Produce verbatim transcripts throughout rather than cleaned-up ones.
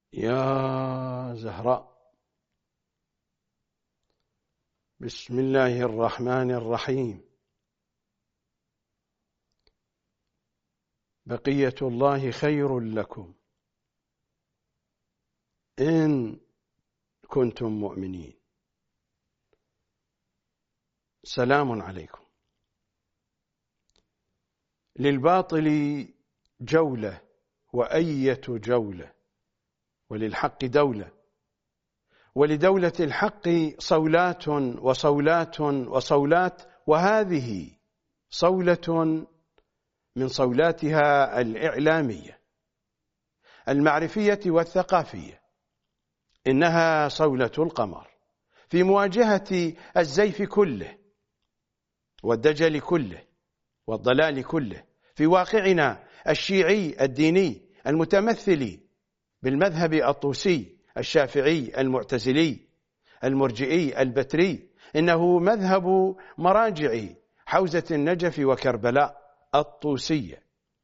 يا زهراء، بسم الله الرحمن الرحيم. بقية الله خير لكم إن كنتم مؤمنين. سلام عليكم. للباطل جولة وأية جولة، وللحق دولة، ولدولة الحق صولات وصولات وصولات، وهذه صولة من صولاتها الإعلامية المعرفية والثقافية. إنها صولة القمر في مواجهة الزيف كله والدجل كله والضلال كله في واقعنا الشيعي الديني المتمثل بالمذهب الطوسي الشافعي المعتزلي المرجئي البتري. إنه مذهب مراجع حوزة النجف وكربلاء الطوسية،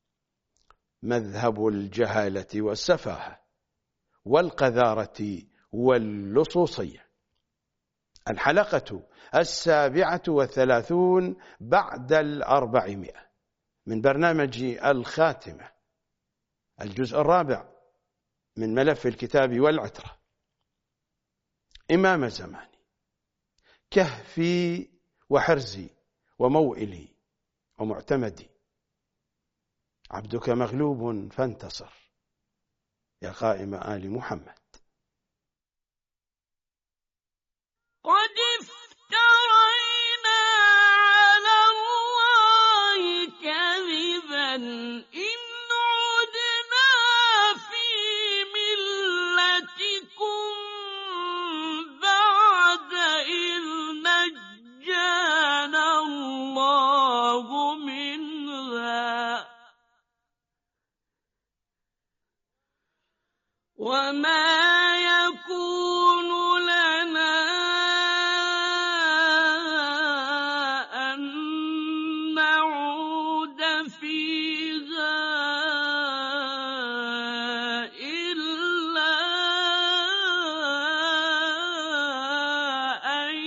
مذهب الجهالة والسفاهة والقذارة واللصوصية. الحلقة السابعة والثلاثون بعد الأربعمائة من برنامج الخاتمة، الجزء الرابع من ملف الكتاب والعترة. إمام زماني، كهفي وحرزي وموئلي ومعتمدي، عبدك مغلوب فانتصر يا قائم آل محمد. قد افترينا على الله كذبا إن عدنا في ملتكم بعد إذ نجانا الله منها وما يكون لنا أن نعود فيها إلا أن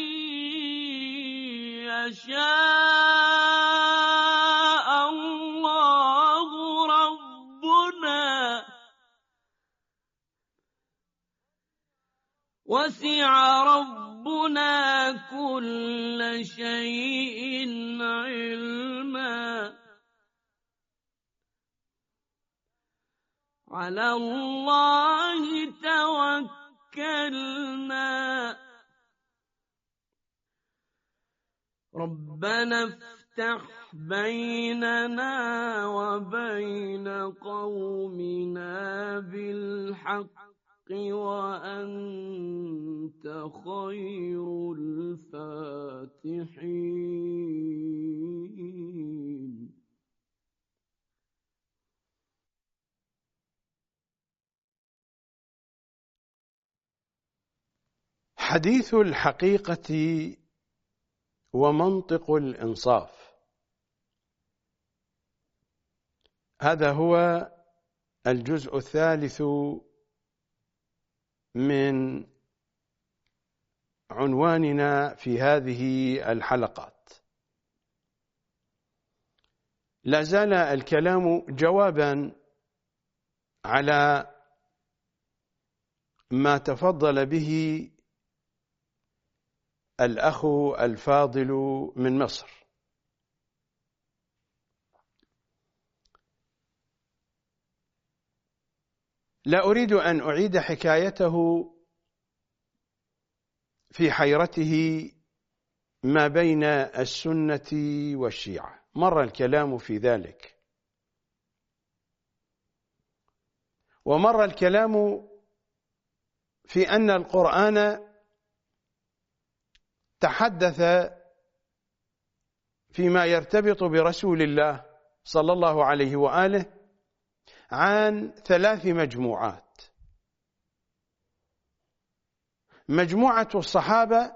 يشاء الله ربنا، وسع ربنا كل شيء علما. على الله توكلنا. ربنا افتح بيننا وبين قومنا بالحق وأنت خير الفاتحين. حديث الحقيقة ومنطق الإنصاف، هذا هو الجزء الثالث من عنواننا في هذه الحلقات. لا زال الكلام جوابا على ما تفضل به الأخ الفاضل من مصر. لا أريد أن أعيد حكايته في حيرته ما بين السنة والشيعة، مر الكلام في ذلك، ومر الكلام في أن القرآن تحدث فيما يرتبط برسول الله صلى الله عليه وآله عن ثلاث مجموعات: مجموعة الصحابة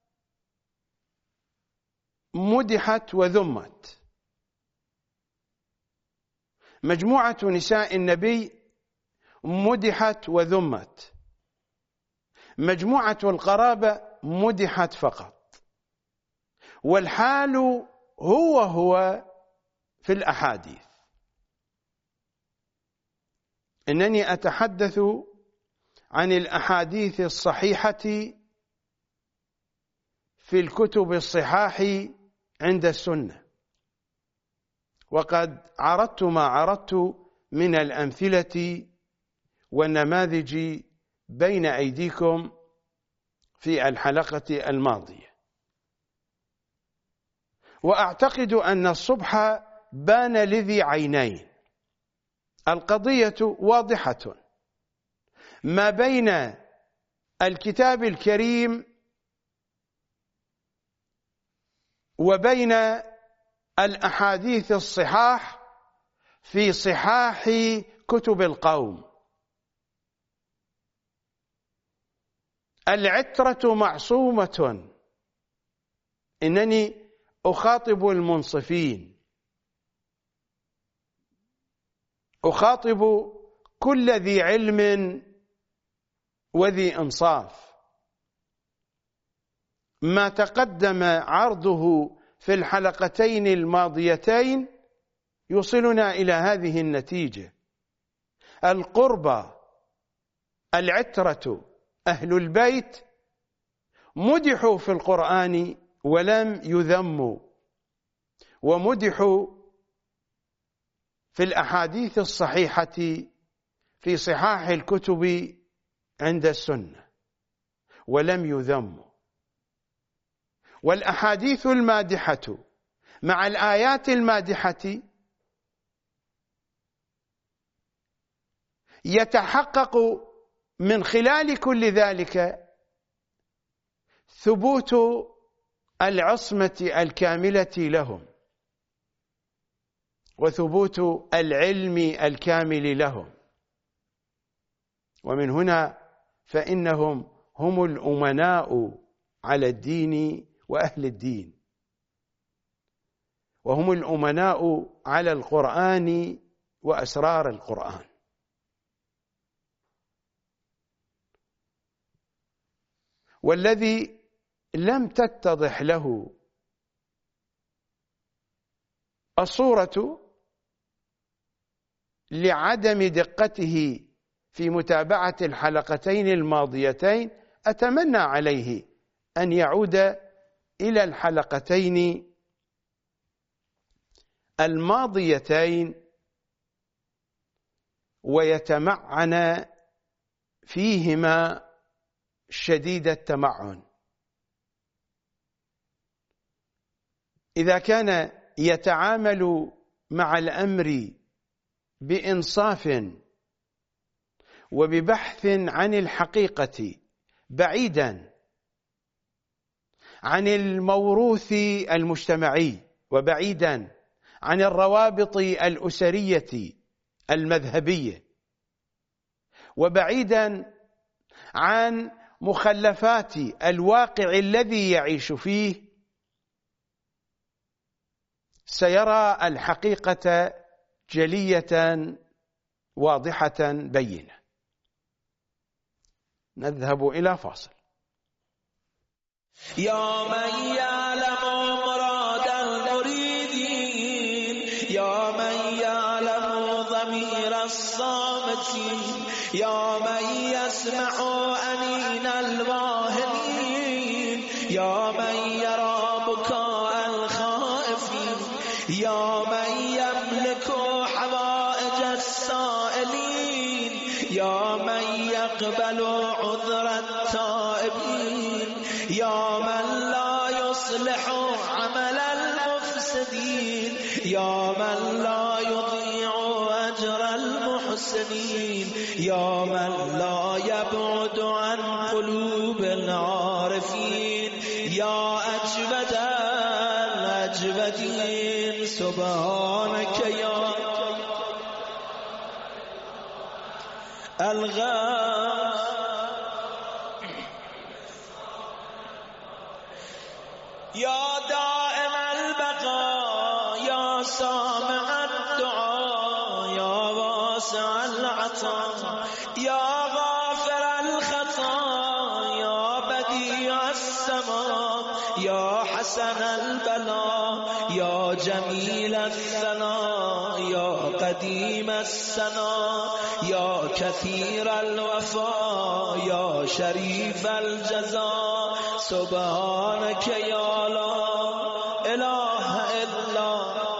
مدحت وذمت، مجموعة نساء النبي مدحت وذمت، مجموعة القرابة مدحت فقط، والحال هو هو في الأحاديث. إنني أتحدث عن الأحاديث الصحيحة في الكتب الصحاح عند السنة، وقد عرضت ما عرضت من الأمثلة والنماذج بين أيديكم في الحلقة الماضية. وأعتقد أن الصبح بان لذي عينين، القضية واضحة ما بين الكتاب الكريم وبين الأحاديث الصحاح في صحاح كتب القوم. العترة معصومة، إنني أخاطب المنصفين، أخاطب كل ذي علم وذي إنصاف. ما تقدم عرضه في الحلقتين الماضيتين يوصلنا إلى هذه النتيجة: القربى، العترة، أهل البيت مدحوا في القرآن ولم يذموا، ومدحوا في الأحاديث الصحيحة في صحاح الكتب عند السنة ولم يذموا. والأحاديث المادحة مع الآيات المادحة يتحقق من خلال كل ذلك ثبوت العصمة الكاملة لهم، وثبوت العلم الكامل لهم. ومن هنا فإنهم هم الأمناء على الدين وأهل الدين، وهم الأمناء على القرآن وأسرار القرآن. والذي لم تتضح له الصورة لعدم دقته في متابعة الحلقتين الماضيتين، أتمنى عليه أن يعود إلى الحلقتين الماضيتين ويتمعن فيهما شديد التمعن. إذا كان يتعامل مع الأمر بإنصاف وببحث عن الحقيقة بعيدا عن الموروث المجتمعي وبعيدا عن الروابط الأسرية المذهبية وبعيدا عن مخلفات الواقع الذي يعيش فيه، سيرى الحقيقة جلية واضحة بينة. نذهب إلى فاصل. يا من يعلم مراد المريدين، يا من يعلم ضمير الصامتين، يا من يسمع أنين الواهمين، يا من يرى بكاء الخائفين، يا من يملك حوائج السائلين، يا من يقبل عذر التائبين، يا من لا يصلح عمل المفسدين، يا من لا يضيع أجر المحسنين، يا من لا يبعد عن قلوب العارفين، يا أجود الأجودين سبحانك يا الغاث، يا دائم البقاء، يا سامع الدعاء، يا واسع العطاء، يا حسن البلا يا جميل الثنا يا قديم السنا يا كثير الوفا يا شريف الجزاء سبحانك يا لا إله إلا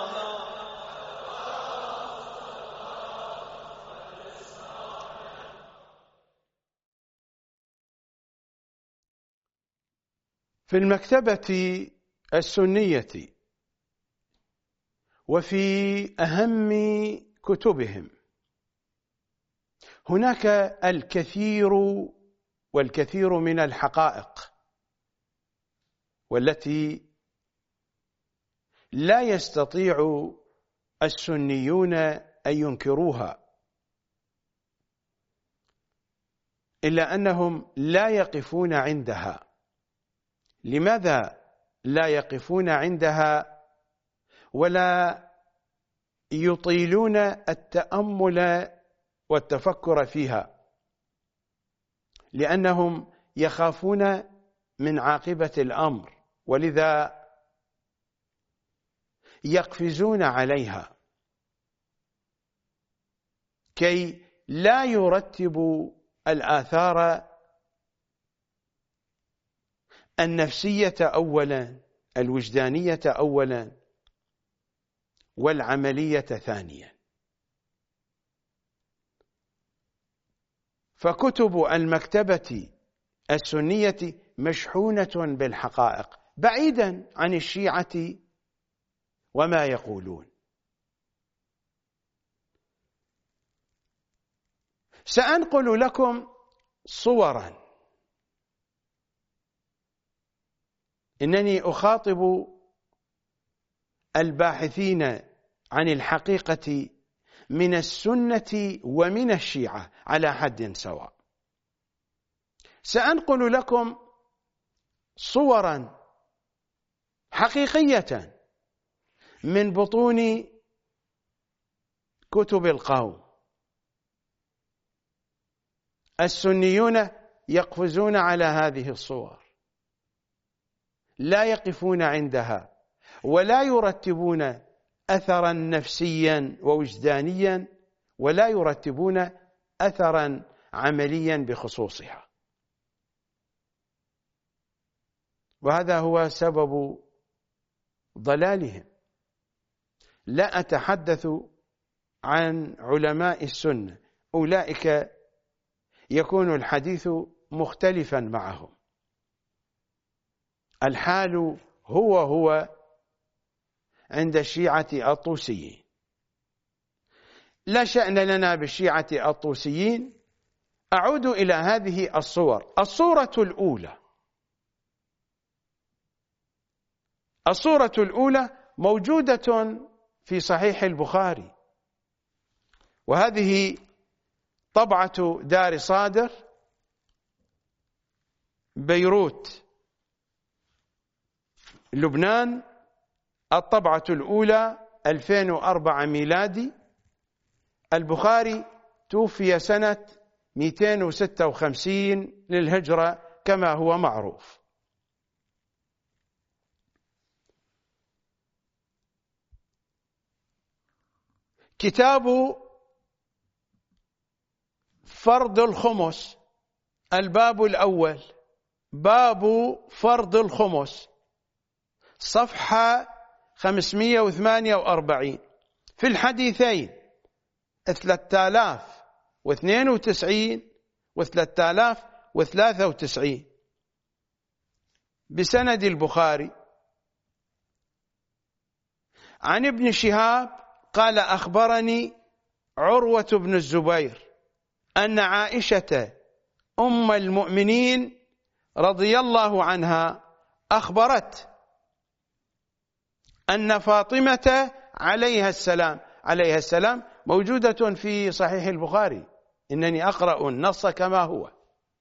في المكتبة السنية وفي أهم كتبهم هناك الكثير والكثير من الحقائق والتي لا يستطيع السنيون أن ينكروها، إلا أنهم لا يقفون عندها. لماذا لا يقفون عندها ولا يطيلون التأمل والتفكر فيها؟ لأنهم يخافون من عاقبة الأمر، ولذا يقفزون عليها كي لا يرتبوا الآثار النفسية أولا، الوجدانية أولا، والعملية ثانيا. فكتب المكتبة السنية مشحونة بالحقائق بعيدا عن الشيعة وما يقولون. سأنقل لكم صورا، إنني أخاطب الباحثين عن الحقيقة من السنة ومن الشيعة على حد سواء. سأنقل لكم صورا حقيقية من بطون كتب القوم. السنيون يقفزون على هذه الصور، لا يقفون عندها ولا يرتبون أثرا نفسيا ووجدانيا، ولا يرتبون أثرا عمليا بخصوصها. وهذا هو سبب ضلالهم. لا أتحدث عن علماء السنة، أولئك يكون الحديث مختلفا معهم. الحال هو هو عند الشيعة الطوسيين. لا شأن لنا بالشيعة الطوسيين. أعود إلى هذه الصور. الصورة الأولى الصورة الأولى موجودة في صحيح البخاري، وهذه طبعة دار صادر بيروت لبنان، الطبعة الأولى ألفين وأربعة ميلادي. البخاري توفي سنة مئتين وستة وخمسين للهجرة كما هو معروف. كتاب فرض الخمس، الباب الأول، باب فرض الخمس، صفحة خمسمئة وثمانية وأربعين، في الحديثين ثلاثة آلاف واثنين وتسعين وثلاثة آلاف وثلاثة وتسعين بسند البخاري. عن ابن شهاب قال: أخبرني عروة بن الزبير أن عائشة أم المؤمنين رضي الله عنها أخبرت أن فاطمة عليها السلام عليها السلام موجودة في صحيح البخاري، إنني أقرأ النص كما هو.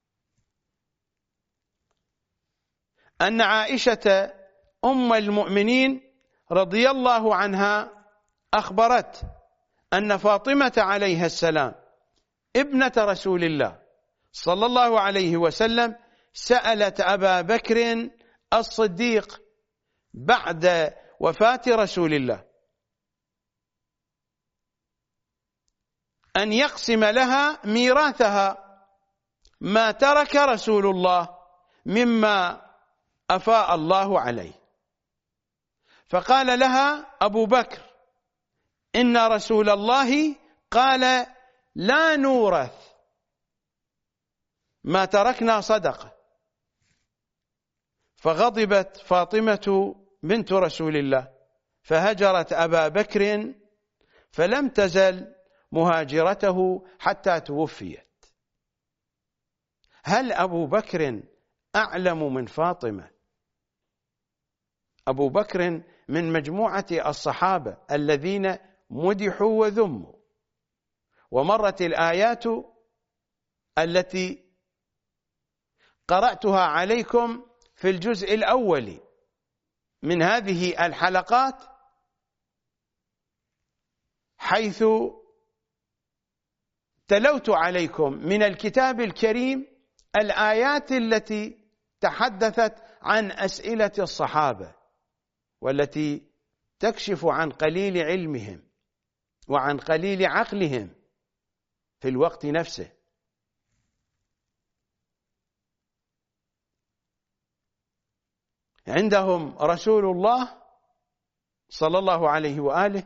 أن عائشة أم المؤمنين رضي الله عنها أخبرت أن فاطمة عليها السلام ابنة رسول الله صلى الله عليه وسلم سألت أبا بكر الصديق بعد وفاة رسول الله أن يقسم لها ميراثها ما ترك رسول الله مما أفاء الله عليه. فقال لها أبو بكر: إن رسول الله قال لا نورث، ما تركنا صدقة. فغضبت فاطمة بنت رسول الله فهجرت أبا بكر، فلم تزل مهاجرته حتى توفيت. هل أبو بكر أعلم من فاطمة؟ أبو بكر من مجموعة الصحابة الذين مدحوا وذموا، ومرت الآيات التي قرأتها عليكم في الجزء الأول من هذه الحلقات، حيث تلوت عليكم من الكتاب الكريم الآيات التي تحدثت عن أسئلة الصحابة، والتي تكشف عن قليل علمهم وعن قليل عقلهم في الوقت نفسه. عندهم رسول الله صلى الله عليه وآله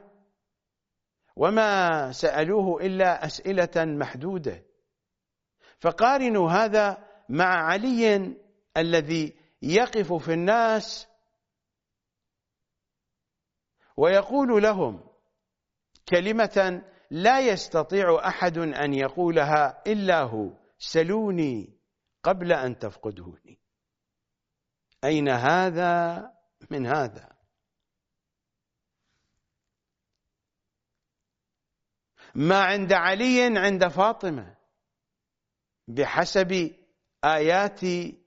وما سألوه إلا أسئلة محدودة. فقارنوا هذا مع علي الذي يقف في الناس ويقول لهم كلمة لا يستطيع أحد أن يقولها إلا هو: سلوني قبل أن تفقدوني. أين هذا من هذا؟ ما عند علي عند فاطمة بحسب آيات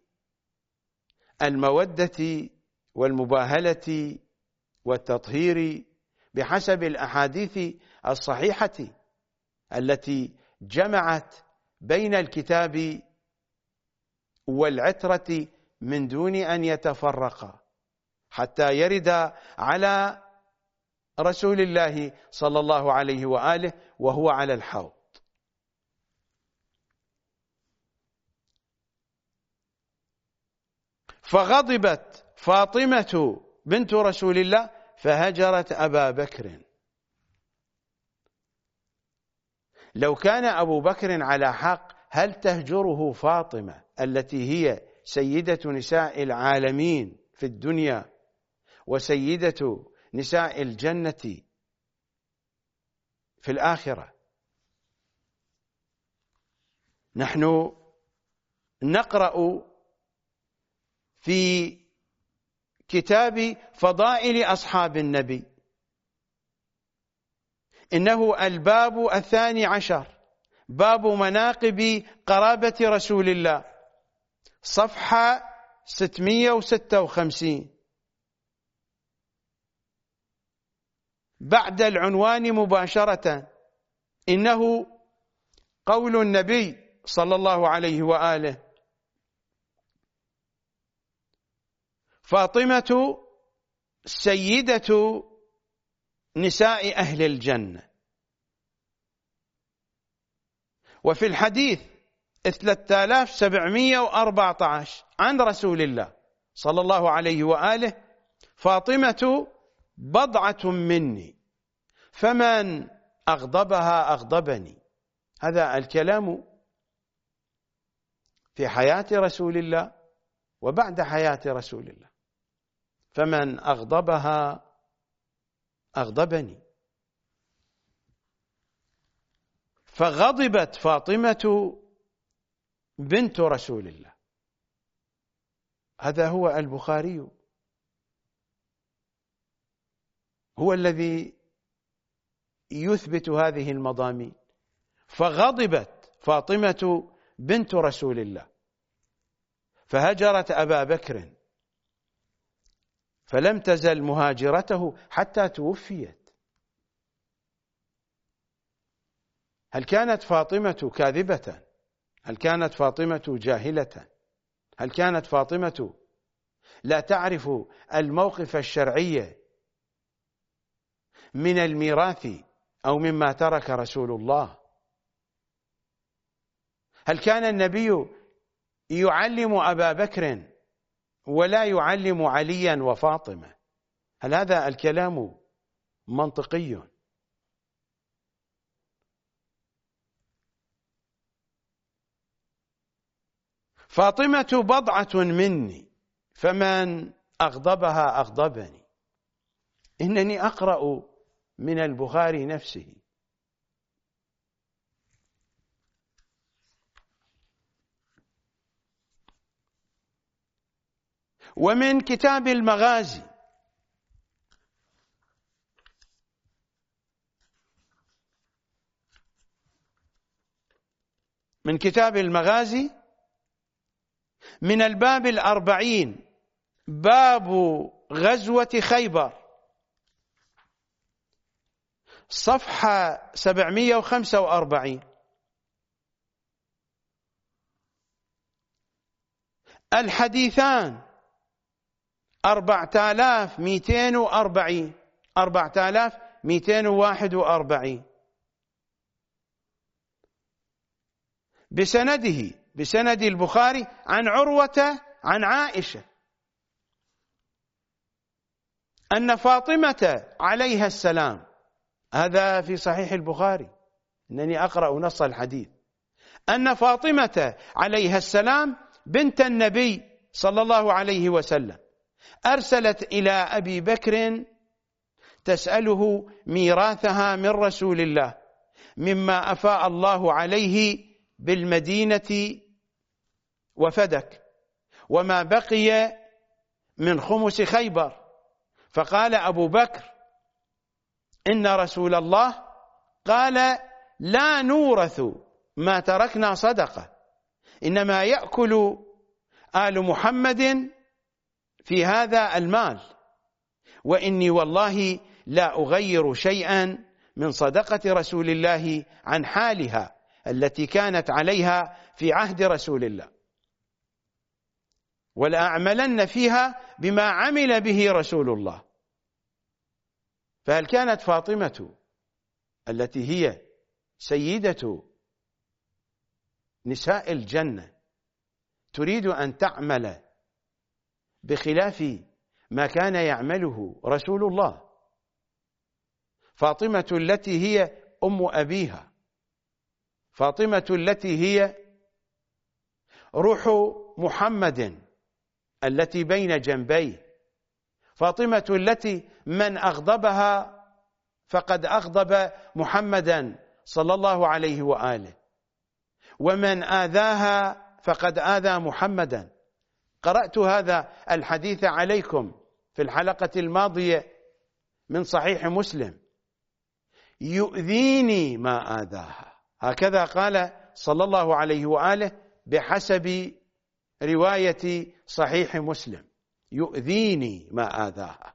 المودة والمباهلة والتطهير، بحسب الأحاديث الصحيحة التي جمعت بين الكتاب والعترة من دون أن يتفرقا حتى يرد على رسول الله صلى الله عليه وآله وهو على الحوض. فغضبت فاطمة بنت رسول الله فهجرت أبا بكر. لو كان أبو بكر على حق هل تهجره فاطمة التي هي سيدة نساء العالمين في الدنيا وسيدة نساء الجنة في الآخرة؟ نحن نقرأ في كتاب فضائل أصحاب النبي، إنه الباب الثاني عشر، باب مناقب قرابة رسول الله، صفحة ستمائة وستة وخمسين، بعد العنوان مباشرة، إنه قول النبي صلى الله عليه وآله: فاطمة سيدة نساء أهل الجنة. وفي الحديث ثلاثة آلاف وسبعمائة وأربعة عشر عن رسول الله صلى الله عليه وآله: فاطمة بضعة مني، فمن أغضبها أغضبني. هذا الكلام في حياة رسول الله وبعد حياة رسول الله. فمن أغضبها أغضبني. فغضبت فاطمة بنت رسول الله. هذا هو البخاري، هو الذي يثبت هذه المضامين. فغضبت فاطمة بنت رسول الله فهجرت أبا بكر، فلم تزل مهاجرته حتى توفيت. هل كانت فاطمة كاذبة؟ هل كانت فاطمة جاهلة؟ هل كانت فاطمة لا تعرف الموقف الشرعي من الميراث أو مما ترك رسول الله. هل كان النبي يعلم أبا بكر ولا يعلم عليا وفاطمة؟ هل هذا الكلام منطقي؟ فاطمة بضعة مني، فمن أغضبها أغضبني. إنني أقرأ من البخاري نفسه. ومن كتاب المغازي من كتاب المغازي من الباب الأربعين، باب غزوة خيبر، صفحة سبعمائة وخمسة وأربعين. الحديثان أربعة آلاف ومئتين وأربعين، أربعة آلاف ومئتين وواحد وأربعين، بسنده بسند البخاري عن عروة عن عائشة أن فاطمة عليها السلام، هذا في صحيح البخاري، إنني أقرأ نص الحديث، أن فاطمة عليها السلام بنت النبي صلى الله عليه وسلم أرسلت إلى أبي بكر تسأله ميراثها من رسول الله مما أفاء الله عليه بالمدينة وفدك، وما بقي من خمس خيبر. فقال أبو بكر: إن رسول الله قال: لا نورث ما تركنا صدقة، إنما يأكل آل محمد في هذا المال، وإني والله لا أغير شيئا من صدقة رسول الله عن حالها التي كانت عليها في عهد رسول الله، ولأعملن فيها بما عمل به رسول الله. فهل كانت فاطمة التي هي سيدة نساء الجنة تريد أن تعمل بخلاف ما كان يعمله رسول الله؟ فاطمة التي هي أم أبيها، فاطمة التي هي روح محمد التي بين جنبيه، فاطمة التي من أغضبها فقد أغضب محمدا صلى الله عليه وآله، ومن آذاها فقد آذى محمدا. قرأت هذا الحديث عليكم في الحلقة الماضية من صحيح مسلم: يؤذيني ما آذاها، هكذا قال صلى الله عليه وآله بحسب رواية صحيح مسلم: يؤذيني ما آذاها.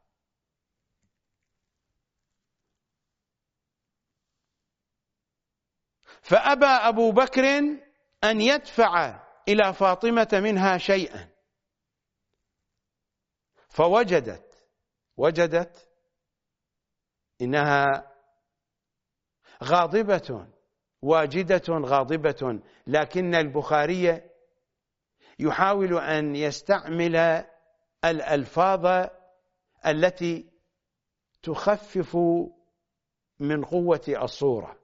فأبى أبو بكر أن يدفع إلى فاطمة منها شيئا، فوجدت وجدت إنها غاضبة واجدة غاضبة، لكن البخاري يحاول أن يستعمل الألفاظ التي تخفف من قوة الصورة.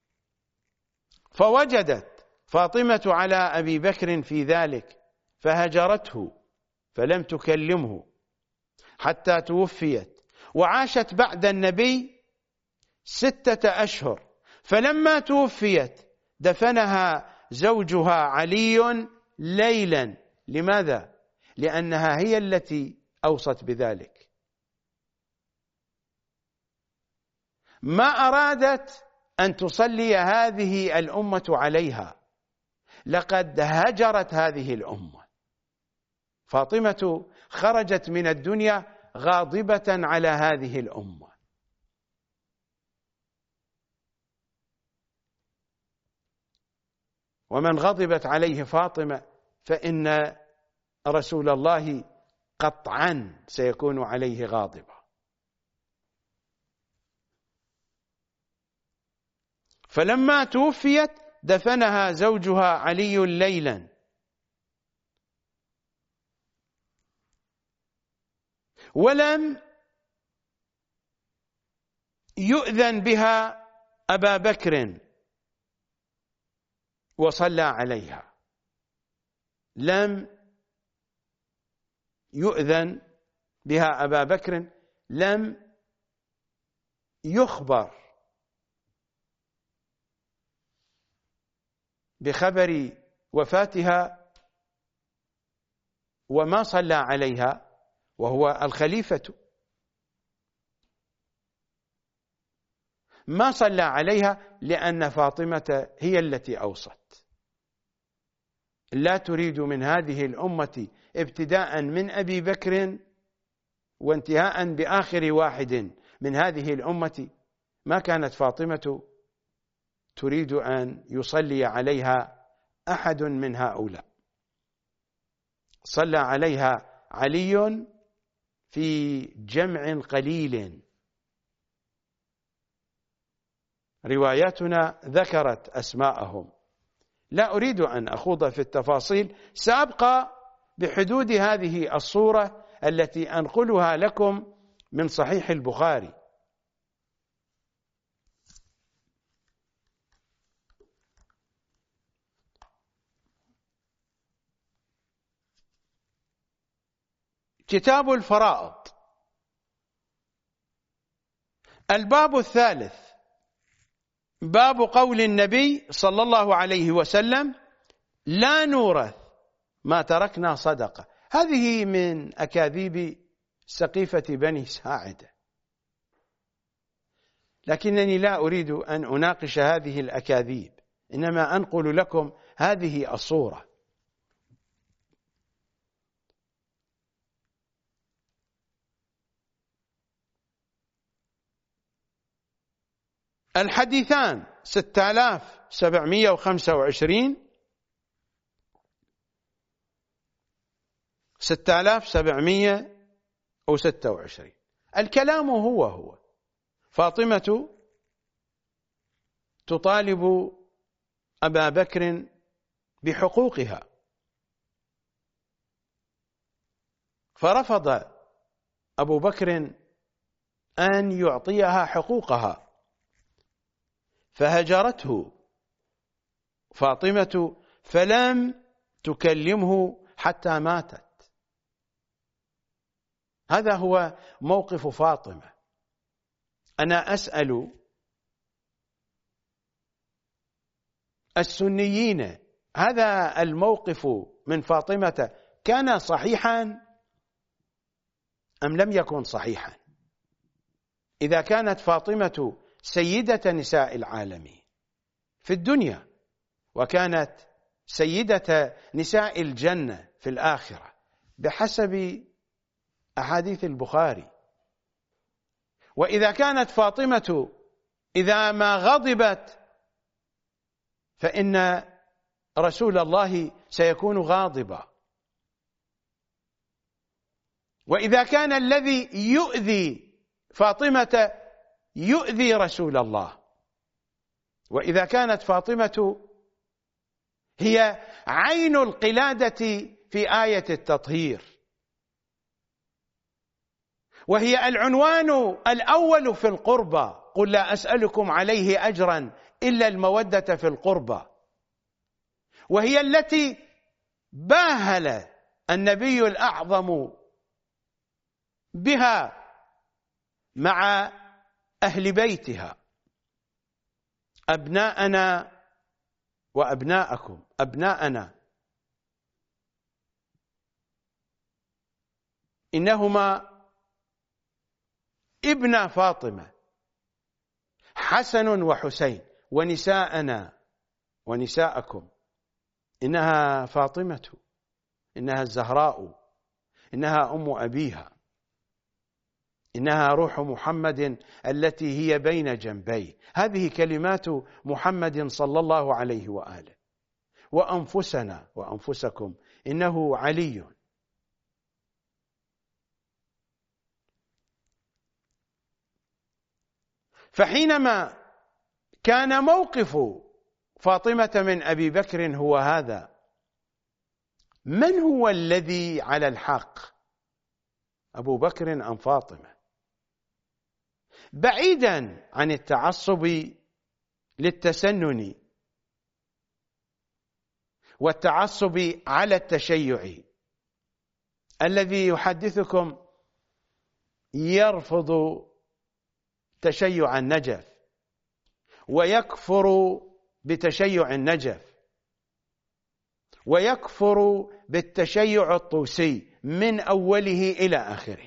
فوجدت فاطمة على أبي بكر في ذلك فهجرته فلم تكلمه حتى توفيت، وعاشت بعد النبي ستة أشهر، فلما توفيت دفنها زوجها علي ليلا. لماذا؟ لأنها هي التي أوصت بذلك، ما أرادت أن تصلي هذه الأمة عليها، لقد هجرت هذه الأمة. فاطمة خرجت من الدنيا غاضبة على هذه الأمة. ومن غضبت عليه فاطمة فإن رسول الله قطعا سيكون عليه غاضبا. فلما توفيت دفنها زوجها علي ليلا، ولم يؤذن بها أبا بكر وصلى عليها، لم يؤذن بها أبا بكر، لم يخبر بخبر وفاتها وما صلى عليها وهو الخليفة، ما صلى عليها لأن فاطمة هي التي أوصت، لا تريد من هذه الأمة ابتداء من أبي بكر وانتهاء بآخر واحد من هذه الأمة، ما كانت فاطمة تريد أن يصلي عليها أحد من هؤلاء. صلى عليها علي في جمع قليل، رواياتنا ذكرت أسماءهم، لا أريد أن أخوض في التفاصيل، سأبقى بحدود هذه الصورة التي أنقلها لكم من صحيح البخاري. كتاب الفرائض، الباب الثالث، باب قول النبي صلى الله عليه وسلم: لا نورث ما تركنا صدقة. هذه من أكاذيب سقيفة بني ساعدة، لكنني لا أريد أن أناقش هذه الأكاذيب، إنما أنقل لكم هذه الصورة. الحديثان ستة آلاف وسبعمائة وخمسة وعشرين ستة آلاف وسبعمائة وستة وعشرين. الكلام هو هو، فاطمة تطالب أبا بكر بحقوقها، فرفض أبو بكر أن يعطيها حقوقها، فهجرته فاطمة فلم تكلمه حتى ماتت. هذا هو موقف فاطمة. أنا أسأل السنيين: هذا الموقف من فاطمة كان صحيحا أم لم يكن صحيحا؟ إذا كانت فاطمة سيدة نساء العالمين في الدنيا، وكانت سيدة نساء الجنة في الآخرة بحسب أحاديث البخاري، وإذا كانت فاطمة إذا ما غضبت فإن رسول الله سيكون غاضبا، وإذا كان الذي يؤذي فاطمة يؤذي رسول الله، وإذا كانت فاطمة هي عين القلادة في آية التطهير، وهي العنوان الأول في القربى: قل لا أسألكم عليه أجرا إلا المودة في القربى، وهي التي باهل النبي الأعظم بها مع أهل بيتها: أبناءنا وأبناءكم، أبناءنا إنهما ابن فاطمة، حسن وحسين، ونساءنا ونساءكم إنها فاطمة، إنها الزهراء، إنها أم أبيها، إنها روح محمد التي هي بين جنبيه. هذه كلمات محمد صلى الله عليه وآله. وأنفسنا وأنفسكم إنه علي. فحينما كان موقف فاطمة من أبي بكر هو هذا، من هو الذي على الحق، أبو بكر أم فاطمة؟ بعيدا عن التعصب للتسنن والتعصب على التشيع، الذي يحدثكم يرفض تشيع النجف ويكفر بتشيع النجف ويكفر بالتشيع الطوسي من أوله إلى آخره،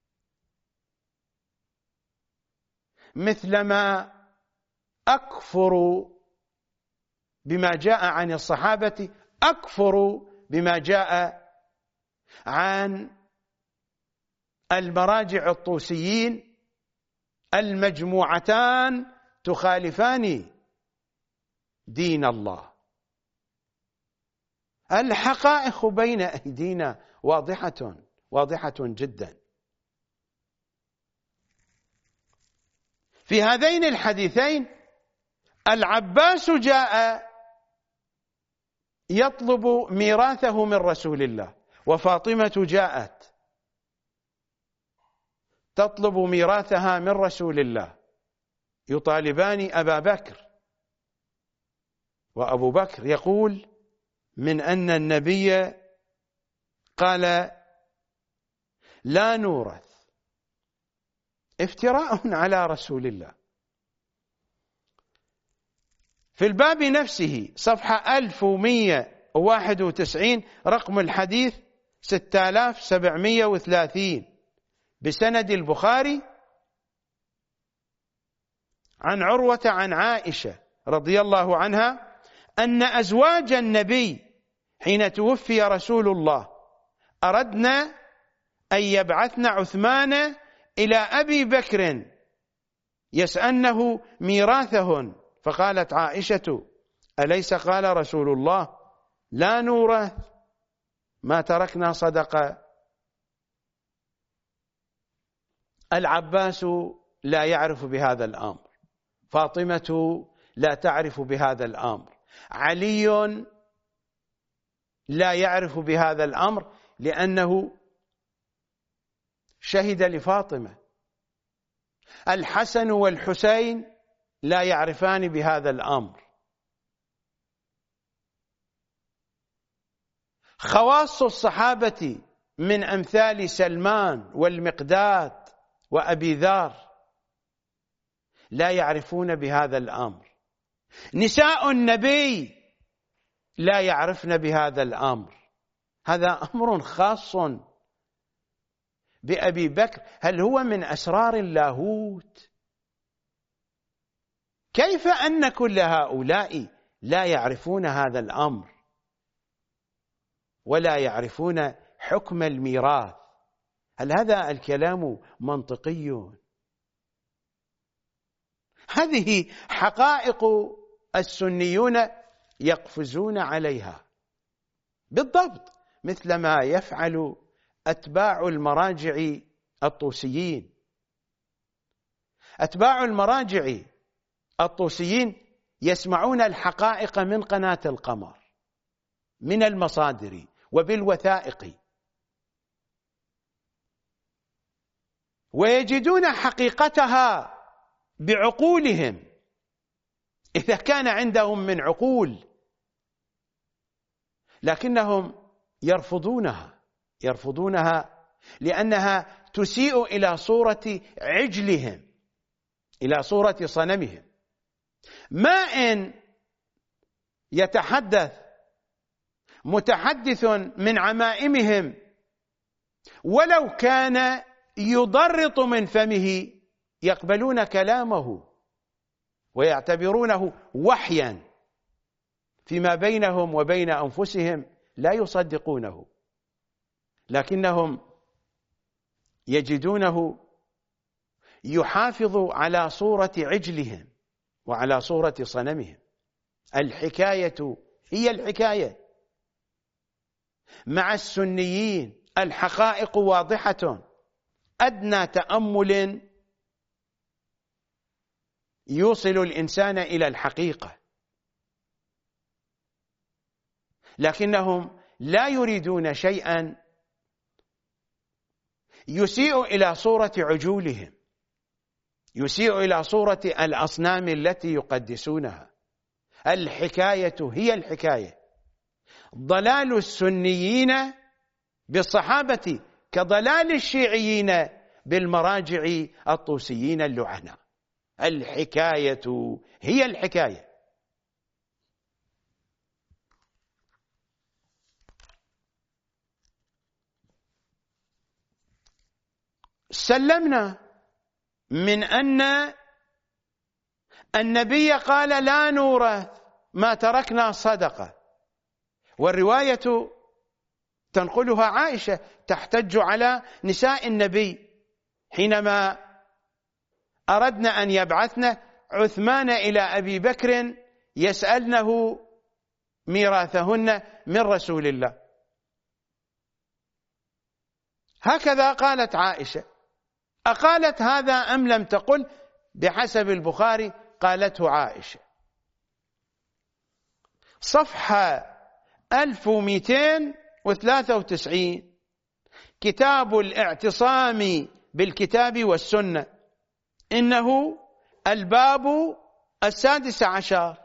مثلما أكفر بما جاء عن الصحابة، أكفر بما جاء عن المراجع الطوسيين المجموعتان تخالفان دين الله. الحقائق بين أيدينا واضحة واضحة جدا. في هذين الحديثين العباس جاء يطلب ميراثه من رسول الله، وفاطمة جاءت تطلب ميراثها من رسول الله، يطالبان أبا بكر، وأبو بكر يقول من أن النبي قال لا نورث، افتراء على رسول الله. في الباب نفسه صفحة ألف ومئة وواحد وتسعين رقم الحديث ستة آلاف وسبعمئة وثلاثين بسند البخاري عن عروة عن عائشة رضي الله عنها أن أزواج النبي حين توفي رسول الله أردنا أن يبعثن عثمان إلى أبي بكر يسألنه ميراثهن، فقالت عائشة أليس قال رسول الله لا نورث ما تركنا صدقة؟ العباس لا يعرف بهذا الأمر، فاطمة لا تعرف بهذا الأمر، علي لا يعرف بهذا الأمر لأنه شهد لفاطمة، الحسن والحسين لا يعرفان بهذا الأمر. خواص الصحابة من أمثال سلمان والمقداد وأبي ذر لا يعرفون بهذا الأمر، نساء النبي لا يعرفن بهذا الأمر، هذا أمر خاص بأبي بكر. هل هو من أسرار اللاهوت؟ كيف أن كل هؤلاء لا يعرفون هذا الأمر ولا يعرفون حكم الميراث؟ هل هذا الكلام منطقي؟ هذه حقائق السنيون يقفزون عليها بالضبط مثل ما يفعل أتباع المراجع الطوسيين. أتباع المراجع الطوسيين يسمعون الحقائق من قناة القمر، من المصادر وبالوثائق، ويجدون حقيقتها بعقولهم إذا كان عندهم من عقول، لكنهم يرفضونها يرفضونها لأنها تسيء إلى صورة عجلهم، إلى صورة صنمهم. ما إن يتحدث متحدث من عمائمهم ولو كان يضرط من فمه يقبلون كلامه ويعتبرونه وحيا فيما بينهم وبين أنفسهم، لا يصدقونه، لكنهم يجدونه يحافظ على صورة عجلهم وعلى صورة صنمهم. الحكاية هي الحكاية. مع السنيين الحقائق واضحة، أدنى تأمل يوصل الإنسان إلى الحقيقة، لكنهم لا يريدون شيئا يسيء إلى صورة عجولهم، يسيء إلى صورة الأصنام التي يقدسونها. الحكاية هي الحكاية. ضلال السنيين بالصحابة كضلال الشيعيين بالمراجع الطوسيين اللعناء. الحكاية هي الحكاية. سلمنا من أن النبي قال لا نورث ما تركنا صدقة، والرواية تنقلها عائشة تحتج على نساء النبي حينما أردنا أن يبعثن عثمان إلى أبي بكر يسألنه ميراثهن من رسول الله. هكذا قالت عائشة. أقالت هذا أم لم تقل؟ بحسب البخاري قالته عائشة. صفحة ألف ومئتين وثلاثة وتسعين، كتاب الاعتصام بالكتاب والسنة، إنه الباب السادس عشر،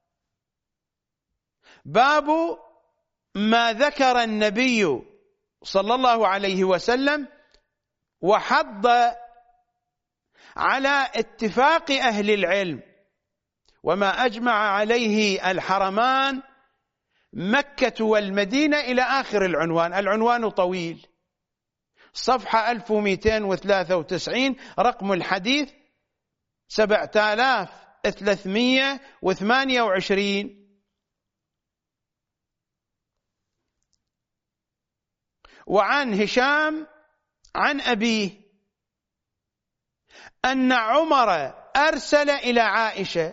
باب ما ذكر النبي صلى الله عليه وسلم وحض على اتفاق أهل العلم وما أجمع عليه الحرمان مكة والمدينة إلى آخر العنوان. العنوان طويل. صفحة ألف ومئتين وثلاثة وتسعين، رقم الحديث سبعة آلاف وثلاثمئة وثمانية وعشرين. وعن هشام عن أبيه أن عمر أرسل إلى عائشة: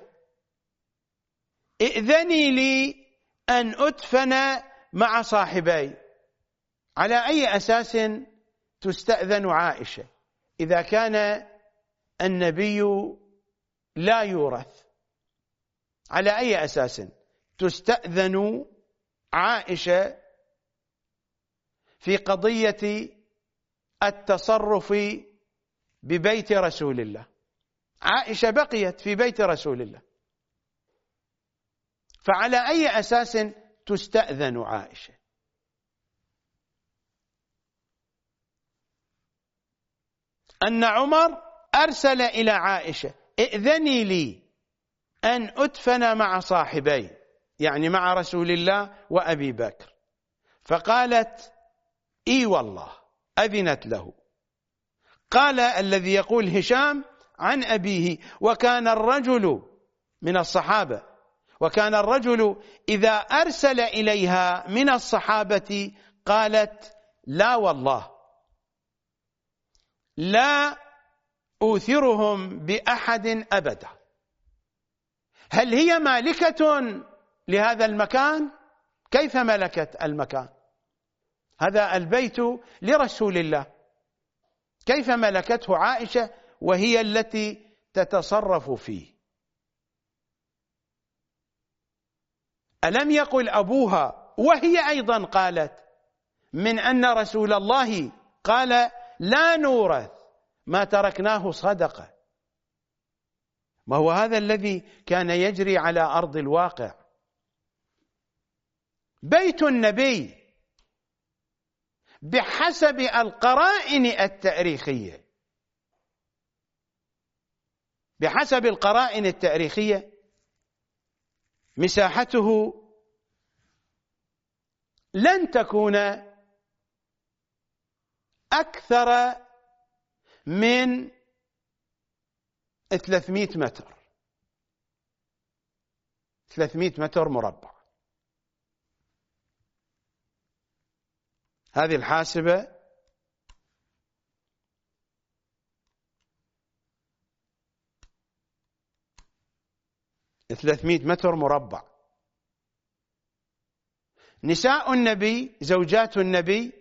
ائذني لي أن أدفن مع صاحبي. على أي أساس تستأذن عائشة إذا كان النبي لا يورث؟ على أي أساس تستأذن عائشة في قضية التصرف ببيت رسول الله؟ عائشة بقيت في بيت رسول الله، فعلى أي أساس تستأذن عائشة؟ أن عمر أرسل إلى عائشة: ائذني لي أن أدفن مع صاحبي، يعني مع رسول الله وأبي بكر. فقالت: إي والله، أذنت له. قال الذي يقول هشام عن أبيه: وكان الرجل من الصحابة، وكان الرجل إذا أرسل إليها من الصحابة قالت: لا والله لا أوثرهم بأحد أبدا. هل هي مالكة لهذا المكان؟ كيف ملكت المكان؟ هذا البيت لرسول الله، كيف ملكته عائشة وهي التي تتصرف فيه؟ ألم يقل أبوها وهي أيضا قالت من أن رسول الله قال: لا نورث ما تركناه صدقة؟ ما هو هذا الذي كان يجري على أرض الواقع. بيت النبي بحسب القرائن التاريخية، بحسب القرائن التاريخية مساحته لن تكون أكثر من ثلاثمئة متر، ثلاثمئة متر مربع. هذه الحاسبة ثلاثمئة متر مربع. نساء النبي زوجات النبي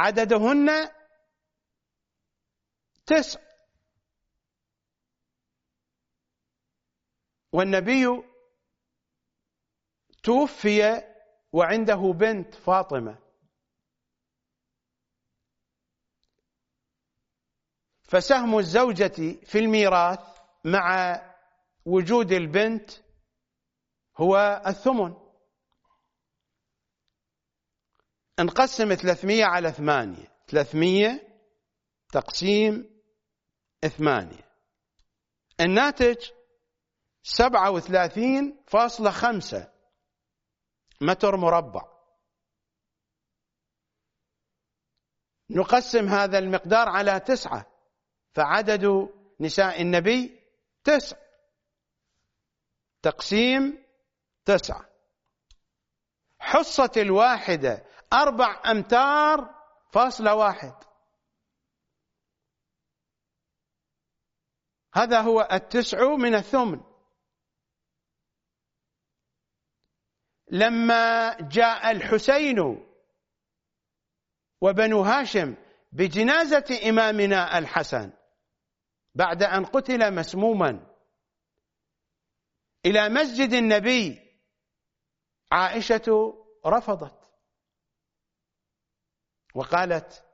عددهن تسع، والنبي توفي وعنده بنت فاطمة، فسهم الزوجة في الميراث مع وجود البنت هو الثمن. نقسم ثلاثمية على ثمانية، ثلاثمية تقسيم ثمانية، الناتج سبعة وثلاثين فاصلة خمسة متر مربع. نقسم هذا المقدار على تسعة، فعدد نساء النبي تسع، تقسيم تسعة. حصة الواحدة أربع أمتار فاصلة واحد، هذا هو التسع من الثمن. لما جاء الحسين وبنو هاشم بجنازة إمامنا الحسن بعد أن قتل مسموما إلى مسجد النبي، عائشة رفضت وقالت: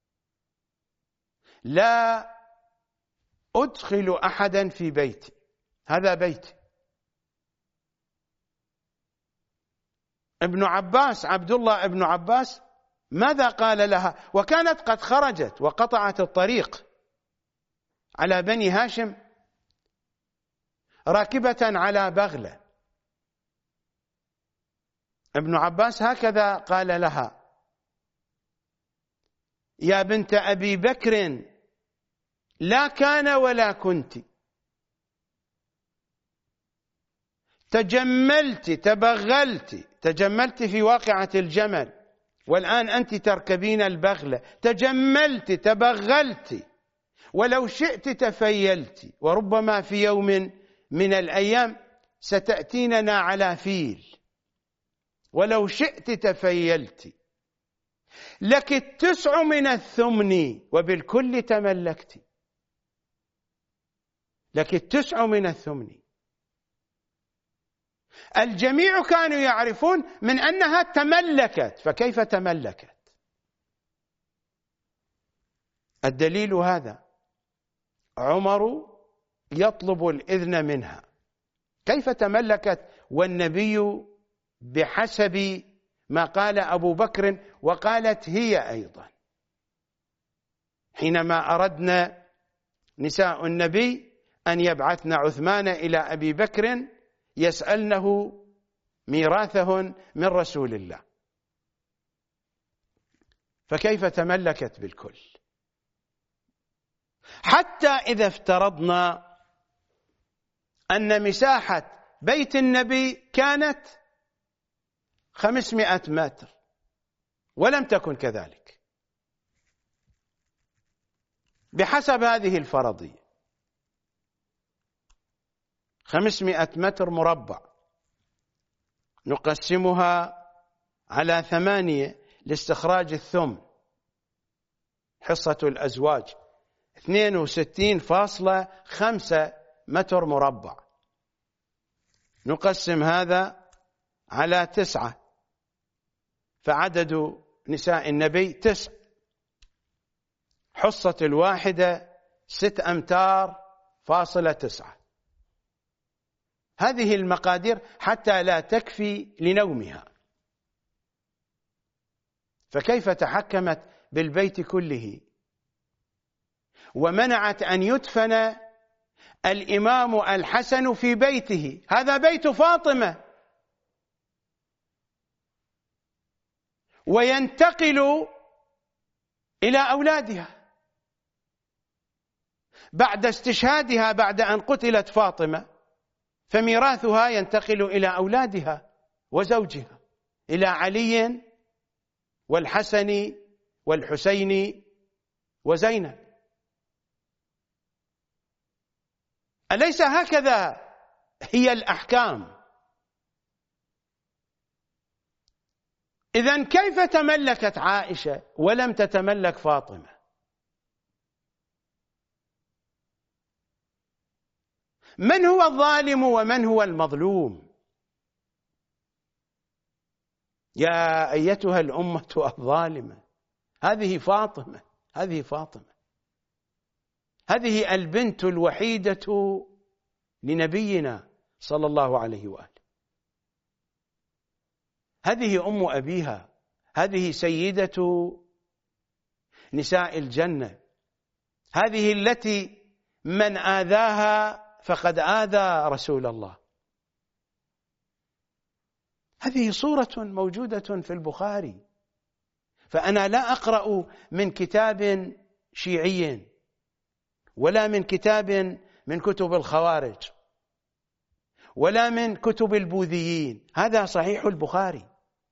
لا أدخل أحدا في بيتي، هذا بيتي. ابن عباس، عبد الله ابن عباس، ماذا قال لها وكانت قد خرجت وقطعت الطريق على بني هاشم راكبة على بغلة؟ ابن عباس هكذا قال لها: يا بنت أبي بكر لا كان ولا كنت، تجملت تبغلت، تجملت في واقعة الجمل، والآن أنت تركبين البغلة، تجملت تبغلت، ولو شئت تفيلت، وربما في يوم من الأيام ستأتيننا على فيل، ولو شئت تفيلت، لك التسع من الثمن وبالكل تملكت، لك التسع من الثمن. الجميع كانوا يعرفون من أنها تملكت، فكيف تملكت؟ الدليل هذا: عمر يطلب الإذن منها، كيف تملكت والنبي بحسب ما قال أبو بكر وقالت هي أيضا؟ حينما أردنا نساء النبي أن يبعثن عثمان إلى أبي بكر يسألنه ميراثهن من رسول الله، فكيف تملكت بالكل؟ حتى إذا افترضنا أن مساحة بيت النبي كانت خمسمائة متر ولم تكن كذلك، بحسب هذه الفرضية خمسمائة متر مربع نقسمها على ثمانية لاستخراج الثمن، حصة الأزواج اثنين وستين فاصلة خمسة متر مربع، نقسم هذا على تسعة، فعدد نساء النبي تسع، حصة الواحدة ست أمتار فاصلة تسعة. هذه المقادير حتى لا تكفي لنومها، فكيف تحكمت بالبيت كله ومنعت أن يدفن الإمام الحسن في بيته؟ هذا بيت فاطمة، وينتقل إلى أولادها بعد استشهادها، بعد أن قتلت فاطمة، فميراثها ينتقل إلى أولادها وزوجها، إلى علي والحسن والحسين وزينب. أليس هكذا هي الأحكام؟ إذن كيف تملكت عائشة ولم تتملك فاطمة؟ من هو الظالم ومن هو المظلوم؟ يا أيتها الأمة الظالمة، هذه فاطمة، هذه فاطمة، هذه البنت الوحيدة لنبينا صلى الله عليه وآله، هذه أم أبيها، هذه سيدة نساء الجنة، هذه التي من آذاها فقد آذى رسول الله. هذه صورة موجودة في البخاري، فأنا لا أقرأ من كتاب شيعي ولا من كتاب من كتب الخوارج ولا من كتب البوذيين، هذا صحيح البخاري.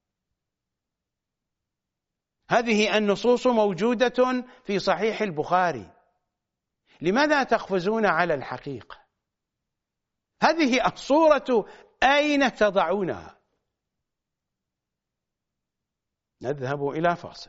هذه النصوص موجودة في صحيح البخاري، لماذا تقفزون على الحقيقة؟ هذه الصورة أين تضعونها؟ نذهب إلى فاصل.